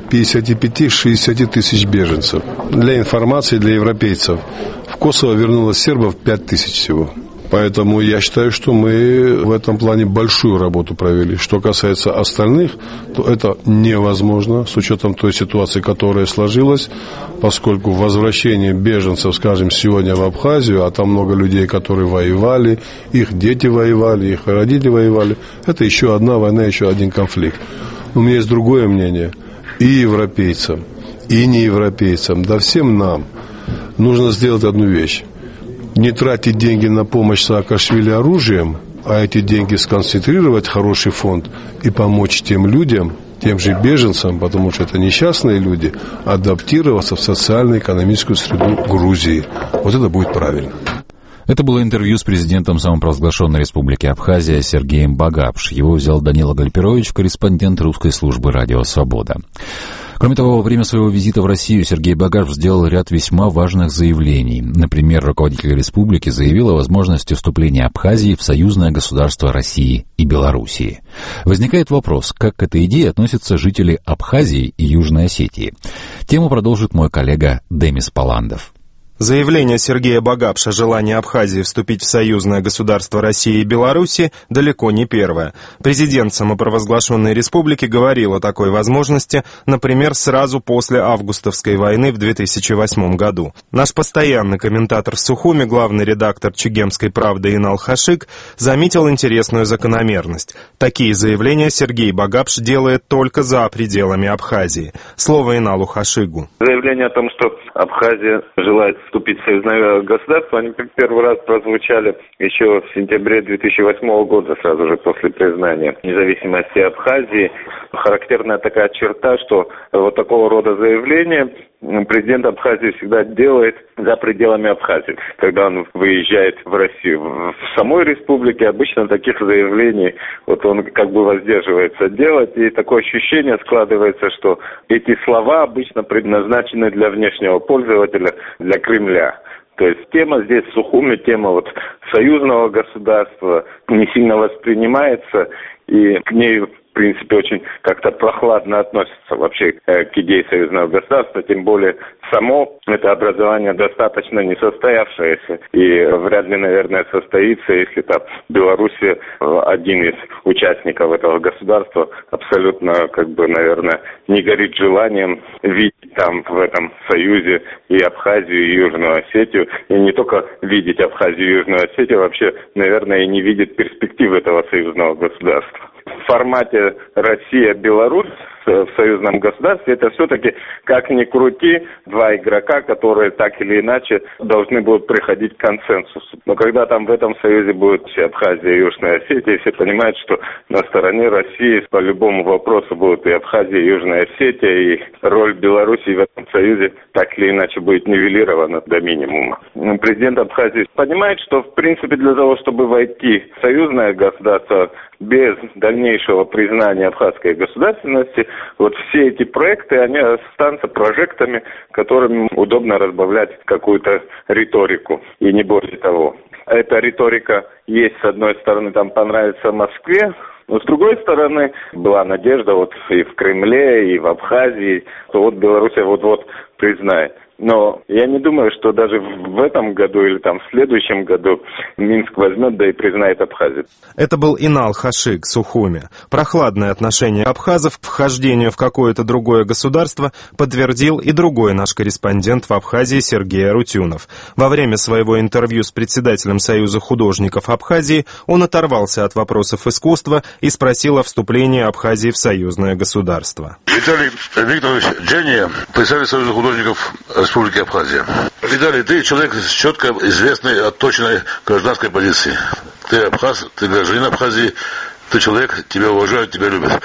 S9: 55-60 тысяч беженцев. Для информации, для европейцев. В Косово вернулось сербов 5 тысяч всего. Поэтому я считаю, что мы в этом плане большую работу провели. Что касается остальных, то это невозможно с учетом той ситуации, которая сложилась, поскольку возвращение беженцев, скажем, сегодня в Абхазию, а там много людей, которые воевали, их дети воевали, их родители воевали, это еще одна война, еще один конфликт. У меня есть другое мнение. И европейцам, и неевропейцам, да всем нам нужно сделать одну вещь. Не тратить деньги на помощь Саакашвили оружием, а эти деньги сконцентрировать в хороший фонд и помочь тем людям, тем же беженцам, потому что это несчастные люди, адаптироваться в социально-экономическую среду Грузии. Вот это будет правильно.
S2: Это было интервью с президентом самопровозглашенной республики Абхазия Сергеем Багапш. Его взял Данила Гальперович, корреспондент русской службы «Радио Свобода». Кроме того, во время своего визита в Россию Сергей Багапш сделал ряд весьма важных заявлений. Например, руководитель республики заявил о возможности вступления Абхазии в союзное государство России и Белоруссии. Возникает вопрос, как к этой идее относятся жители Абхазии и Южной Осетии. Тему продолжит мой коллега Демис Паландов.
S10: Заявление Сергея Багапша о желании Абхазии вступить в союзное государство России и Беларуси далеко не первое. Президент самопровозглашенной республики говорил о такой возможности, например, сразу после августовской войны в 2008 году. Наш постоянный комментатор в Сухуми, главный редактор Чегемской правды Инал Хашик, заметил интересную закономерность. Такие заявления Сергей Багапш делает только за пределами Абхазии. Слово Иналу Хашигу.
S11: Заявление о том, что Абхазия желает вступить в союзное государство, они первый раз прозвучали еще в сентябре 2008 года, сразу же после признания независимости Абхазии. Характерная такая черта, что вот такого рода заявления президент Абхазии всегда делает за пределами Абхазии. Когда он выезжает в Россию, в самой республике обычно таких заявлений вот он как бы воздерживается делать, и такое ощущение складывается, что эти слова обычно предназначены для внешнего пользователя, для Кремля. То есть тема здесь в Сухуми, тема вот союзного государства не сильно воспринимается, и к ней в принципе, очень как-то прохладно относятся вообще к идее союзного государства, тем более само это образование достаточно несостоявшееся и вряд ли, наверное, состоится, если там Белоруссия, один из участников этого государства, абсолютно, наверное, не горит желанием видеть там в этом союзе и Абхазию, и Южную Осетию, и не только видеть Абхазию и Южную Осетию, вообще, наверное, и не видит перспектив этого союзного государства. В формате Россия-Беларусь в союзном государстве это все-таки, как ни крути, два игрока, которые так или иначе должны будут приходить к консенсусу. Но когда там в этом союзе будет Абхазия и Южная Осетия, все понимают, что на стороне России по любому вопросу будут и Абхазия, и Южная Осетия, и роль Белоруссии в этом союзе так или иначе будет нивелирована до минимума. Президент Абхазии понимает, что в принципе для того, чтобы войти в союзное государство без дальнейшего признания абхазской государственности, вот все эти проекты, они останутся прожектами, которыми удобно разбавлять какую-то риторику, и не более того. Эта риторика есть, с одной стороны, там понравится Москве, но с другой стороны, была надежда вот и в Кремле, и в Абхазии, что вот Белоруссия вот-вот признает. Но я не думаю, что даже в этом году или там в следующем году Минск возьмет, да и признает Абхазию.
S10: Это был Инал Хашик, Сухуми. Прохладное отношение абхазов к вхождению в какое-то другое государство подтвердил и другой наш корреспондент в Абхазии Сергей Арутюнов. Во время своего интервью с председателем Союза художников Абхазии он оторвался от вопросов искусства и спросил о вступлении Абхазии в союзное государство.
S7: Виталий Викторович Джения, председатель Союза художников Республики Абхазия. Виталий, ты человек с четко известной, отточенной гражданской позицией. Ты абхаз, ты гражданин Абхазии, ты человек, тебя уважают, тебя любят.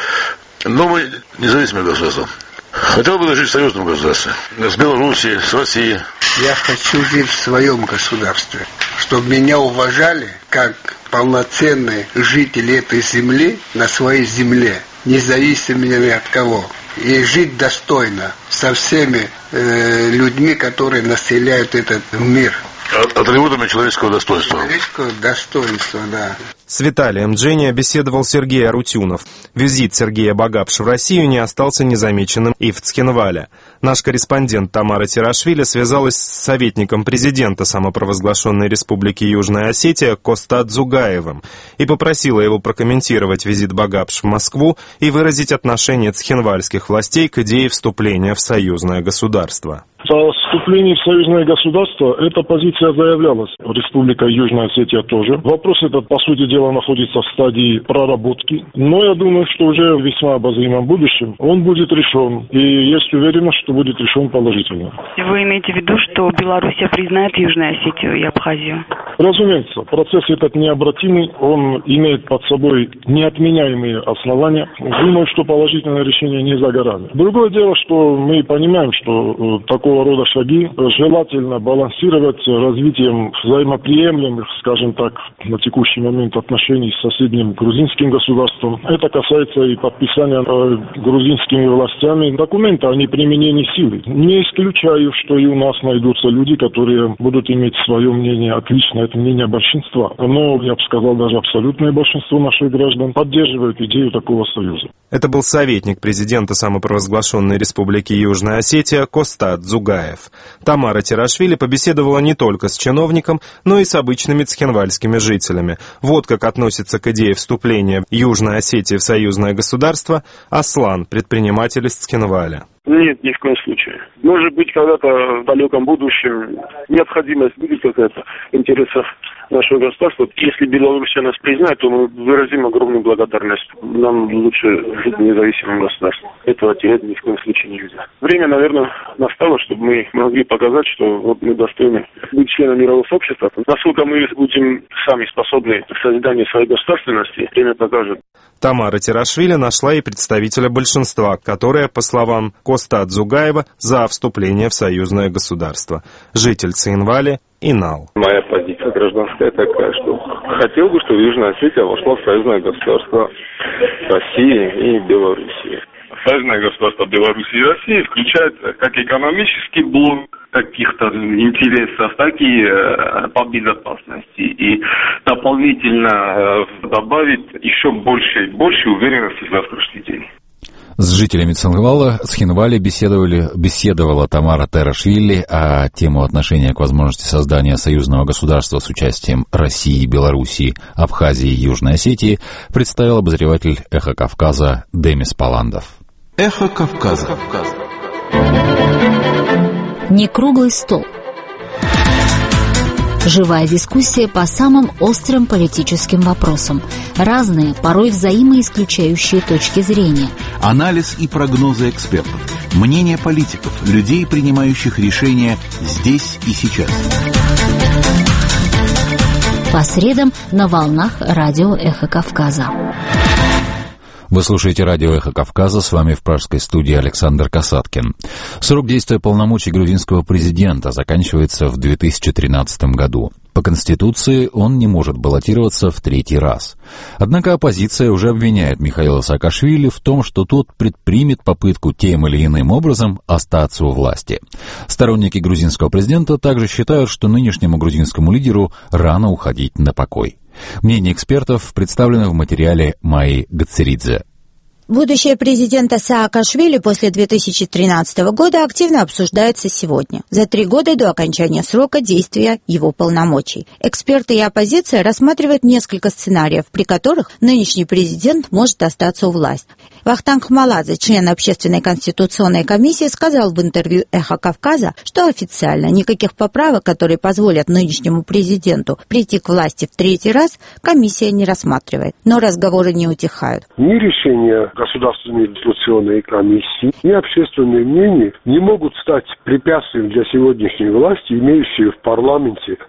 S7: Но мы независимое государство. Хотел бы жить в союзном государстве. С Белоруссией, с Россией.
S8: Я хочу жить в своем государстве, чтобы меня уважали как полноценные жители этой земли на своей земле, независимо ни от кого. И жить достойно со всеми людьми, которые населяют этот мир.
S7: Атрибутами человеческого достоинства.
S8: Человеческого достоинства, да.
S10: С Виталием Джения беседовал Сергей Арутюнов. Визит Сергея Багапши в Россию не остался незамеченным и в Цхинвале. Наш корреспондент Тамара Тирашвили связалась с советником президента самопровозглашенной Республики Южная Осетия Коста Дзугаевым и попросила его прокомментировать визит Багапши в Москву и выразить отношение цхинвальских властей к идее вступления в союзное государство.
S12: О вступлении в союзное государство эта позиция заявлялась. Республика Южная Осетия тоже. Вопрос этот, по сути дела, находится в стадии проработки. Но я думаю, что уже в весьма обозримом будущем он будет решен. И есть уверенность, что будет решен положительно.
S13: Вы имеете в виду, что Белоруссия признает Южную Осетию и Абхазию?
S12: Разумеется, процесс этот необратимый, он имеет под собой неотменяемые основания. Думаю, что положительное решение не за горами. Другое дело, что мы понимаем, что такого рода шаги желательно балансировать развитием взаимоприемлемых, скажем так, на текущий момент отношений с соседним грузинским государством. Это касается и подписания грузинскими властями документа о неприменении силы. Не исключаю, что и у нас найдутся люди, которые будут иметь свое мнение отличное от мнения большинства. Но, я бы сказал, даже абсолютное большинство наших граждан поддерживают идею такого союза.
S10: Это был советник президента самопровозглашенной Республики Южная Осетия Коста Дзугаев. Тамара Тирашвили побеседовала не только с чиновником, но и с обычными цхинвальскими жителями. Вот как относится к идее вступления Южной Осетии в союзное государство Аслан, предприниматель из Цхинваля.
S15: Нет, ни в коем случае. Может быть, когда-то в далеком будущем необходимость будет какая-то интересов нашего государства. Если Белоруссия нас признает, то мы выразим огромную благодарность. Нам лучше жить в независимом государстве. Этого терять ни в коем случае нельзя. Время, наверное, настало, чтобы мы могли показать, что вот мы достойны быть членом мирового сообщества. Насколько мы будем сами способны к созиданию своей государственности, время покажет.
S10: Тамара Тирашвили нашла и представителя большинства, которое, по словам Коста Дзугаева, за вступление в союзное государство. Житель Цхинвали Инал.
S11: Моя позиция гражданская такая, что хотел бы, чтобы Южная Осетия вошла в союзное государство России и Белоруссии. Союзное государство Беларуси и России включает как экономический блок,
S1: каких-то интересов, так и по безопасности. И дополнительно добавить еще больше уверенности в завтрашний день.
S2: С жителями Цхинвали беседовала Тамара Терашвили, а тему отношения к возможности создания союзного государства с участием России, Белоруссии, Абхазии и Южной Осетии представил обозреватель «Эхо Кавказа» Демис Паландов.
S14: «Эхо Кавказа».
S16: Не круглый стол. Живая дискуссия по самым острым политическим вопросам. Разные, порой взаимоисключающие точки зрения.
S14: Анализ и прогнозы экспертов. Мнения политиков, людей, принимающих решения здесь и сейчас.
S16: По средам на волнах радио «Эхо Кавказа».
S2: Вы слушаете радио «Эхо Кавказа», с вами в пражской студии Александр Касаткин. Срок действия полномочий грузинского президента заканчивается в 2013 году. По Конституции он не может баллотироваться в третий раз. Однако оппозиция уже обвиняет Михаила Саакашвили в том, что тот предпримет попытку тем или иным образом остаться у власти. Сторонники грузинского президента также считают, что нынешнему грузинскому лидеру рано уходить на покой. Мнение экспертов представлено в материале Майи Гацеридзе.
S18: Будущее президента Саакашвили после 2013 года активно обсуждается сегодня, за 3 года до окончания срока действия его полномочий. Эксперты и оппозиция рассматривают несколько сценариев, при которых нынешний президент может остаться у власти. Вахтанг Хмаладзе, член Общественной конституционной комиссии, сказал в интервью «Эхо Кавказа», что официально никаких поправок, которые позволят нынешнему президенту прийти к власти в третий раз, комиссия не рассматривает. Но разговоры не утихают.
S19: Ни решения Государственной конституционной комиссии, ни общественное мнение не могут стать препятствием для сегодняшней власти, имеющей в парламенте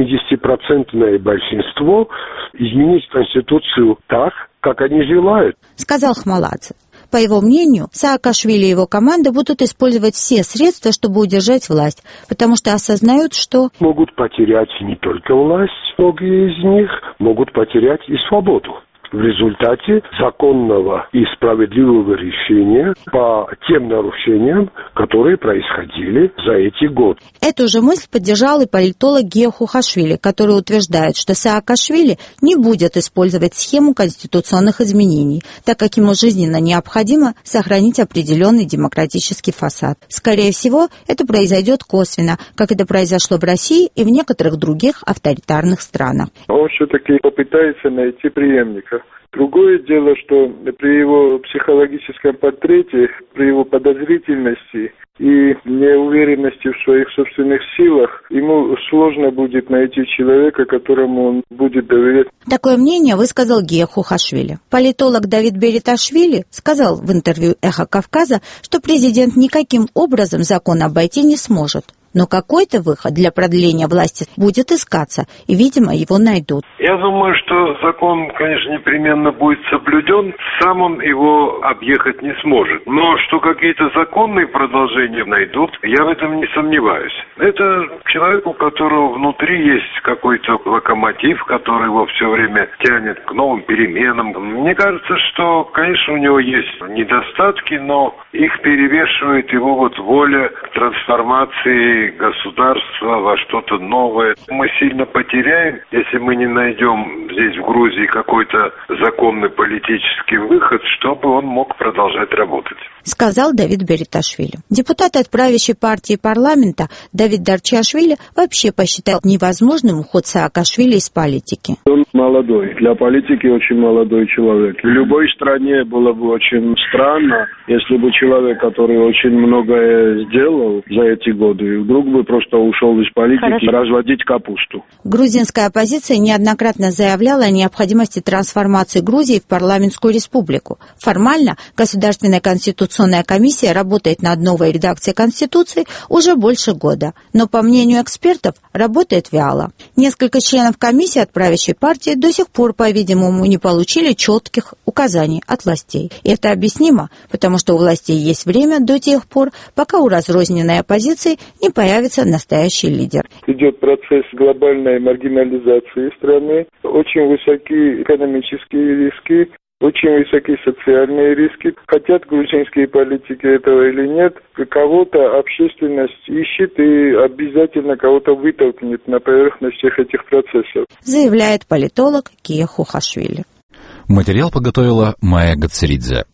S19: 80% большинство, изменить Конституцию так, как они желают,
S18: сказал Хмаладзе. По его мнению, Саакашвили и его команда будут использовать все средства, чтобы удержать власть, потому что осознают, что
S19: могут потерять не только власть, многие из них могут потерять и свободу. В результате законного и справедливого решения по тем нарушениям, которые происходили за эти годы.
S18: Эту же мысль поддержал и политолог Гео Хухашвили, который утверждает, что Саакашвили не будет использовать схему конституционных изменений, так как ему жизненно необходимо сохранить определенный демократический фасад. Скорее всего, это произойдет косвенно, как это произошло в России и в некоторых других авторитарных странах.
S20: Он все-таки попытается найти преемника. Другое дело, что при его психологическом портрете, при его подозрительности и неуверенности в своих собственных силах, ему сложно будет найти человека, которому он будет доверять.
S18: Такое мнение высказал Гео Хухашвили. Политолог Давид Бериташвили сказал в интервью «Эхо Кавказа», что президент никаким образом закон обойти не сможет. Но какой-то выход для продления власти будет искаться, и, видимо, его найдут.
S20: Я думаю, что закон, конечно, непременно будет соблюден, сам он его объехать не сможет. Но что какие-то законные продолжения найдут, я в этом не сомневаюсь. Это человек, у которого внутри есть какой-то локомотив, который его все время тянет к новым переменам. Мне кажется, что, конечно, у него есть недостатки, но их перевешивает его воля к трансформации государства во что-то новое. Мы сильно потеряем, если мы не найдем здесь в Грузии какой-то законный политический выход, чтобы он мог продолжать работать.
S18: Сказал Давид Бериташвили. Депутат от правящей партии парламента Давид Дарчашвили вообще посчитал невозможным уход Саакашвили из политики.
S20: Он молодой, для политики очень молодой человек. В любой стране было бы очень странно, если бы человек, который очень многое сделал за эти годы, вдруг бы просто ушел из политики разводить капусту.
S18: Грузинская оппозиция неоднократно заявляла о необходимости трансформации Грузии в парламентскую республику. Формально Государственная конституционная комиссия работает над новой редакцией Конституции уже больше года, но, по мнению экспертов, работает вяло. Несколько членов комиссии от правящей партии до сих пор, по-видимому, не получили четких указаний от властей. И это объяснимо, потому что у властей есть время до тех пор, пока у разрозненной оппозиции не появится настоящий лидер.
S20: Идет процесс глобальной маргинализации страны, очень высокие экономические риски.
S3: очень высокие социальные риски. Хотят грузинские политики этого или нет, кого-то общественность ищет и обязательно кого-то вытолкнет на поверхность всех этих процессов.
S18: Заявляет политолог Кия Хухашвили.
S2: Материал подготовила Майя Гацеридзе.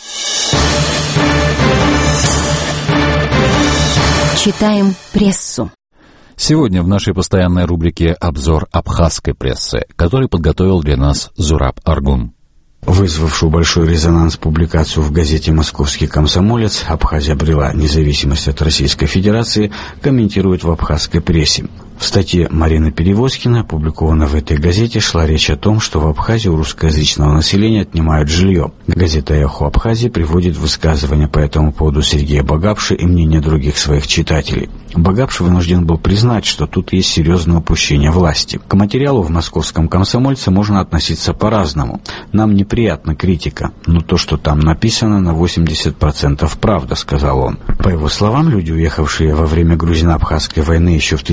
S16: Читаем прессу.
S2: Сегодня в нашей постоянной рубрике «Обзор абхазской прессы», который подготовил для нас Зураб Аргун.
S17: Вызвавшую большой резонанс публикацию в газете «Московский комсомолец» «Абхазия обрела независимость от Российской Федерации» комментирует в абхазской прессе. В статье Марины Перевозкиной, опубликованной в этой газете, шла речь о том, что в Абхазии у русскоязычного населения отнимают жилье. Газета «Эхо Абхазии» приводит высказывания по этому поводу Сергея Багапши и мнения других своих читателей. Багапши вынужден был признать, что тут есть серьезное упущение власти. К материалу в «Московском комсомольце» можно относиться по-разному. Нам неприятна критика, но то, что там написано, на 80% правда, сказал он. По его словам, люди, уехавшие во время грузино-абхазской войны еще в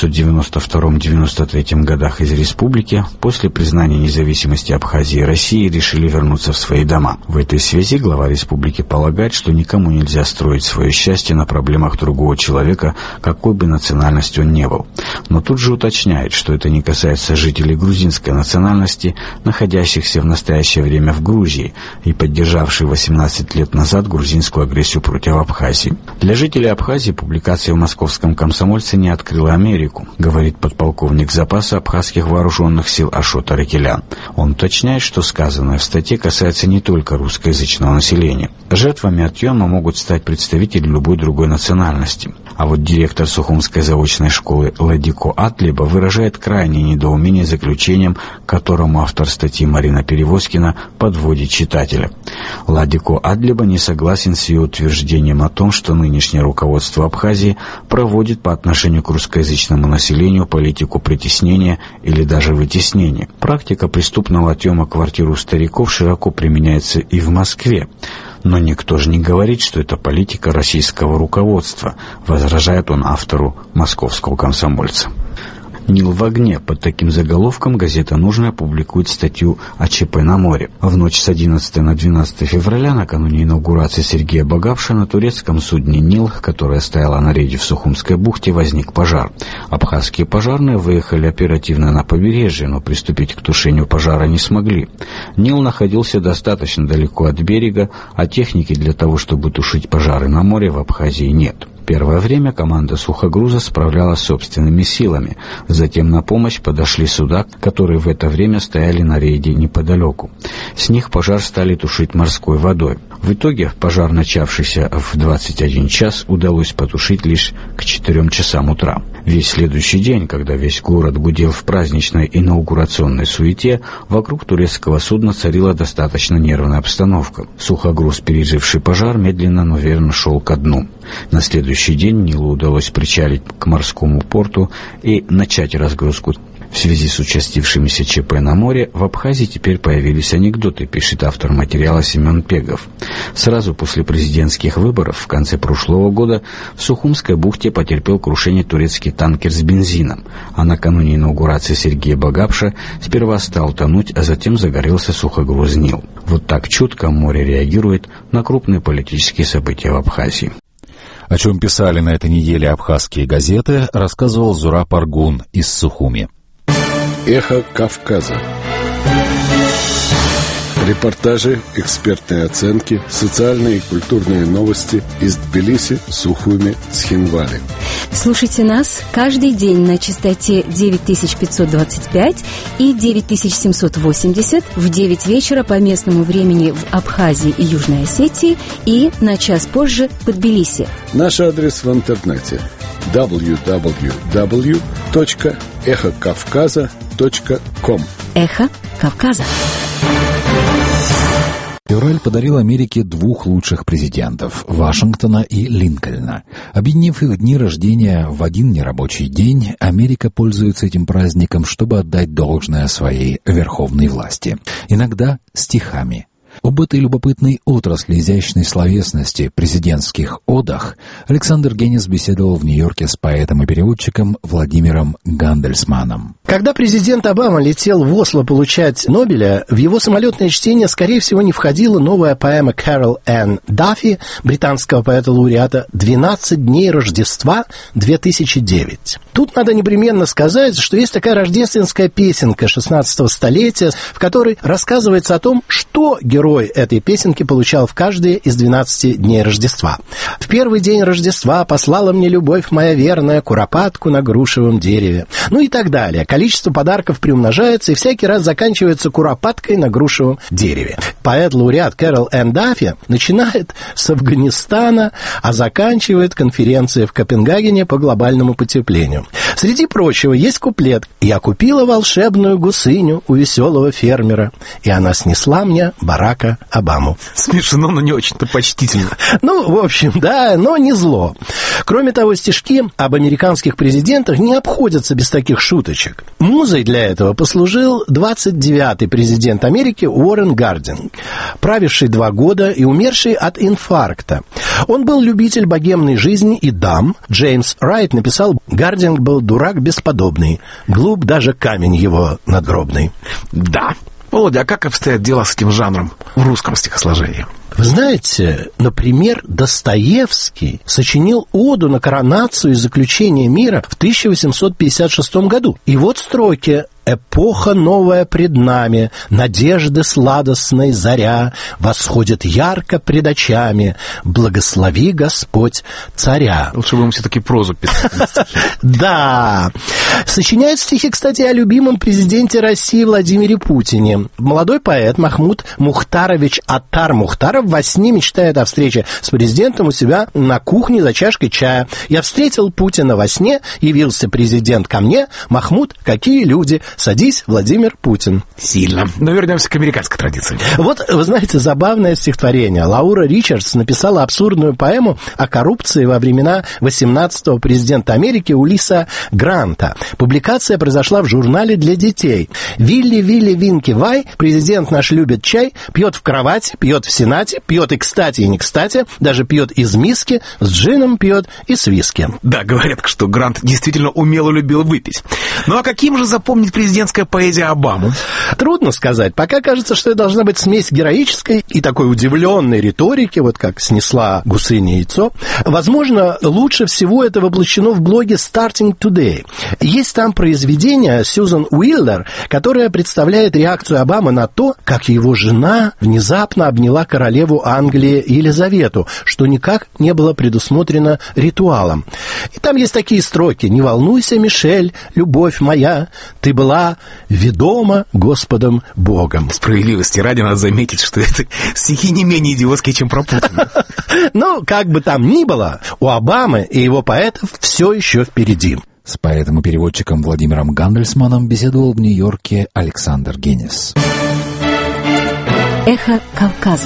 S17: 1992-93 годах из республики, после признания независимости Абхазии и России решили вернуться в свои дома. В этой связи глава республики полагает, что никому нельзя строить свое счастье на проблемах другого человека, какой бы национальности он ни был. Но тут же уточняет, что это не касается жителей грузинской национальности, находящихся в настоящее время в Грузии и поддержавших 18 лет назад грузинскую агрессию против Абхазии. Для жителей Абхазии публикация в «Московском комсомольце» не открыла Америку, говорит подполковник запаса абхазских вооруженных сил Ашот Аракелян. Он уточняет, что сказанное в статье касается не только русскоязычного населения. Жертвами отъема могут стать представители любой другой национальности. А вот директор Сухумской заочной школы Ладико Атлиба выражает крайнее недоумение заключением, к которому автор статьи Марина Перевозкина подводит читателя. Ладико Атлиба не согласен с ее утверждением о том, что нынешнее руководство Абхазии проводит по отношению к русскоязычному населению политику притеснения или даже вытеснения. Практика преступного отъема квартир у стариков широко применяется и в Москве. Но никто же не говорит, что это политика российского руководства, возражает он автору «Московского комсомольца». «Нил в огне». Под таким заголовком газета «Нужная» публикует статью о ЧП на море. В ночь с 11 на 12 февраля, накануне инаугурации Сергея Багапши, на турецком судне «Нил», которое стояло на рейде в Сухумской бухте, возник пожар. Абхазские пожарные выехали оперативно на побережье, но приступить к тушению пожара не смогли. «Нил» находился достаточно далеко от берега, а техники для того, чтобы тушить пожары на море, в Абхазии нет. Первое время команда сухогруза справлялась собственными силами. Затем на помощь подошли суда, которые в это время стояли на рейде неподалеку. С них пожар стали тушить морской водой. В итоге пожар, начавшийся в 21 час, удалось потушить лишь к 4 часам утра. Весь следующий день, когда весь город гудел в праздничной инаугурационной суете, вокруг турецкого судна царила достаточно нервная обстановка. Сухогруз, переживший пожар, медленно, но верно шел ко дну. На следующий день Нилу удалось причалить к морскому порту и начать разгрузку. В связи с участившимися ЧП на море в Абхазии теперь появились анекдоты, пишет автор материала Семен Пегов. Сразу после президентских выборов в конце прошлого года в Сухумской бухте потерпел крушение турецкий танкер с бензином, а накануне инаугурации Сергея Багапша сперва стал тонуть, а затем загорелся сухогруз «Нил». Вот так чутко море реагирует на крупные политические события в Абхазии.
S2: О чем писали на этой неделе абхазские газеты, рассказывал Зураб Аргун из Сухуми.
S9: Эхо Кавказа. Репортажи, экспертные оценки, социальные и культурные новости из Тбилиси, Сухуми, Цхинвали.
S21: Слушайте нас каждый день на частоте 9525 и 9780 в 9 вечера по местному времени в Абхазии и Южной Осетии и на час позже в Тбилиси.
S9: Наш адрес в интернете www.эхокавказа.com.
S21: Эхо Кавказа.
S2: Февраль подарил Америке двух лучших президентов – Вашингтона и Линкольна. Объединив их дни рождения в один нерабочий день, Америка пользуется этим праздником, чтобы отдать должное своей верховной власти. Иногда стихами. Об этой любопытной отрасли изящной словесности, президентских одах, Александр Генис беседовал в Нью-Йорке с поэтом и переводчиком Владимиром Гандельсманом.
S5: Когда президент Обама летел в Осло получать Нобеля, в его самолетное чтение, скорее всего, не входила новая поэма Кэрол Энн Даффи, британского поэта-лауреата «12 дней Рождества 2009». Тут надо непременно сказать, что есть такая рождественская песенка 16-го столетия, в которой рассказывается о том, что герой этой песенки получал в каждый из 12 дней Рождества. «В первый день Рождества послала мне любовь моя верная куропатку на грушевом дереве». Ну и так далее. Количество подарков приумножается и всякий раз заканчивается куропаткой на грушевом дереве. Поэт-лауреат Кэрол Энн Даффи начинает с Афганистана, а заканчивает конференцией в Копенгагене по глобальному потеплению. Среди прочего есть куплет: «Я купила волшебную гусыню у веселого фермера, и она снесла мне Барака Обаму».
S22: Смешно, но не очень-то почтительно.
S5: Ну, в общем, да, но не зло. Кроме того, стишки об американских президентах не обходятся без таких шуточек. Музой для этого послужил 29-й президент Америки Уоррен Гардинг, правивший 2 года и умерший от инфаркта. Он был любитель богемной жизни и дам. Джеймс Райт написал: «Гардинг был дурак бесподобный, глуп даже камень его надгробный».
S22: Да. Володя, а как обстоят дела с этим жанром в русском стихосложении?
S5: Вы знаете, например, Достоевский сочинил оду на коронацию и заключение мира в 1856 году. И вот строки: «Эпоха новая пред нами, надежды сладостной заря восходит ярко пред очами, благослови Господь царя».
S22: Лучше бы ему все-таки прозу писать.
S5: Да. Сочиняет стихи, кстати, о любимом президенте России Владимире Путине. Молодой поэт Махмуд Мухтарович Аттар-Мухтаров во сне мечтает о встрече с президентом у себя на кухне за чашкой чая. «Я встретил Путина во сне, явился президент ко мне. Махмуд, какие люди! Садись, Владимир Путин».
S22: Сильно. Но вернемся к американской традиции.
S5: Вот, вы знаете, забавное стихотворение. Лаура Ричардс написала абсурдную поэму о коррупции во времена 18-го президента Америки Улисса Гранта. Публикация произошла в журнале для детей. «Вилли Винки Вай, президент наш любит чай, пьет в кровати, пьет в сенате, пьет и кстати, и не кстати, даже пьет из миски, с джином пьет и с виски».
S22: Да, говорят, что Грант действительно умело любил выпить. Ну а каким же запомнить президентская поэзия Обаму?
S5: Трудно сказать. Пока кажется, что это должна быть смесь героической и такой удивленной риторики, вот как «снесла гусыне яйцо». Возможно, лучше всего это воплощено в блоге Starting Today. Есть там произведение Сьюзан Уиллер, которое представляет реакцию Обамы на то, как его жена внезапно обняла королеву Англии Елизавету, что никак не было предусмотрено ритуалом. И там есть такие строки: «Не волнуйся, Мишель, любовь моя, ты была ведома Господом Богом».
S22: Справедливости ради надо заметить, что это стихи не менее идиотские, чем про Путина.
S5: Ну, как бы там ни было, у Обамы и его поэтов все еще впереди.
S2: С поэтом и переводчиком Владимиром Гандельсманом беседовал в Нью-Йорке Александр Генис.
S21: Эхо Кавказа.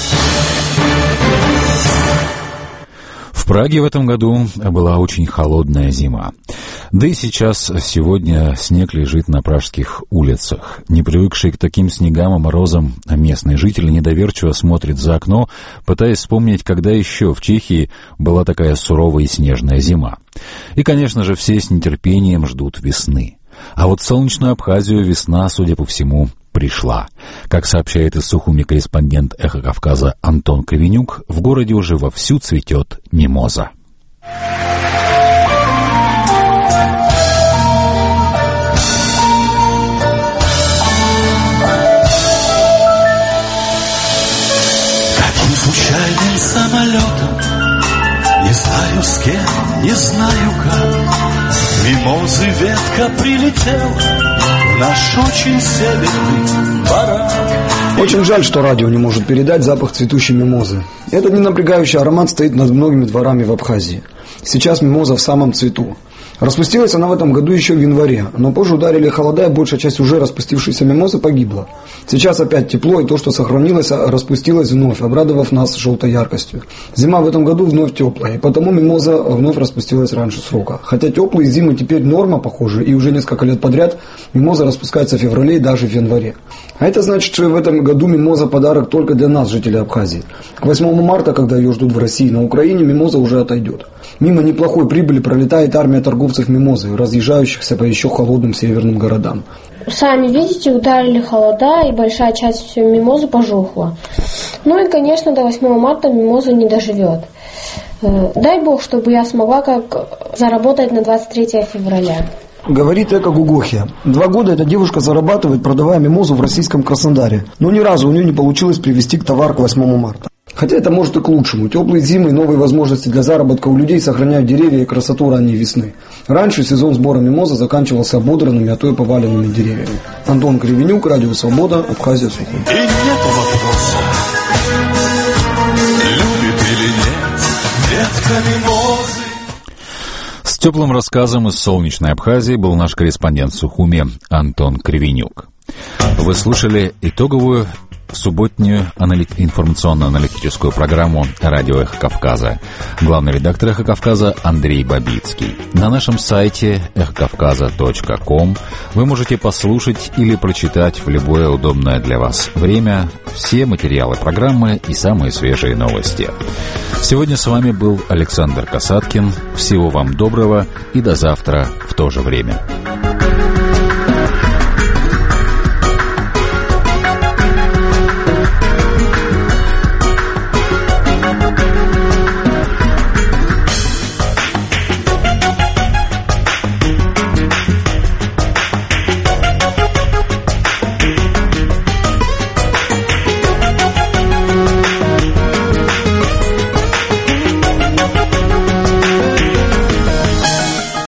S2: В Праге в этом году была очень холодная зима. Да и сегодня снег лежит на пражских улицах. Не привыкшие к таким снегам и морозам, местные жители недоверчиво смотрят за окно, пытаясь вспомнить, когда еще в Чехии была такая суровая и снежная зима. И, конечно же, все с нетерпением ждут весны. А вот в солнечную Абхазию весна, судя по всему, пришла. Как сообщает из Сухуми корреспондент «Эхо Кавказа» Антон Кривенюк, в городе уже вовсю цветет мимоза.
S23: Каким случайным самолетом, не знаю с кем, не знаю как, мимозы ветка прилетела в наш очень северный барак.
S24: Очень жаль, что радио не может передать запах цветущей мимозы. Этот ненапрягающий аромат стоит над многими дворами в Абхазии. Сейчас мимоза в самом цвету. Распустилась она в этом году еще в январе, но позже ударили холода, и большая часть уже распустившейся мимозы погибла. Сейчас опять тепло, и то, что сохранилось, распустилось вновь, обрадовав нас желтой яркостью. Зима в этом году вновь теплая, и потому мимоза вновь распустилась раньше срока. Хотя теплые зимы теперь норма, похоже, и уже несколько лет подряд мимоза распускается в феврале и даже в январе. А это значит, что в этом году мимоза подарок только для нас, жителей Абхазии. К 8 марта, когда ее ждут в России, на Украине мимоза уже отойдет. Мимо неплохой прибыли пролетает армия торговцев мимозой, разъезжающихся по еще холодным северным городам.
S4: Сами видите, ударили холода, и большая часть мимозы пожухла. Ну и, конечно, до 8 марта мимоза не доживет. Дай бог, чтобы я смогла заработать на 23 февраля.
S24: Говорит Эка Гугохия. 2 года эта девушка зарабатывает, продавая мимозу в российском Краснодаре. Но ни разу у нее не получилось привезти товар к 8 марта. Хотя это может и к лучшему. Теплые зимы и новые возможности для заработка у людей сохраняют деревья и красоту ранней весны. Раньше сезон сбора мимоза заканчивался ободранными, а то и поваленными деревьями. Антон Кривенюк, Радио Свобода, Абхазия, Сухум.
S23: И нет вопроса, любит или нет, ветка мимозы.
S2: С теплым рассказом из солнечной Абхазии был наш корреспондент в Сухуме Антон Кривенюк. Вы слушали итоговую субботнюю информационно-аналитическую программу «Радио Эхо Кавказа». Главный редактор «Эхо Кавказа» Андрей Бабицкий. На нашем сайте эхокавказа.ком вы можете послушать или прочитать в любое удобное для вас время все материалы программы и самые свежие новости. Сегодня с вами был Александр Касаткин. Всего вам доброго и до завтра в то же время.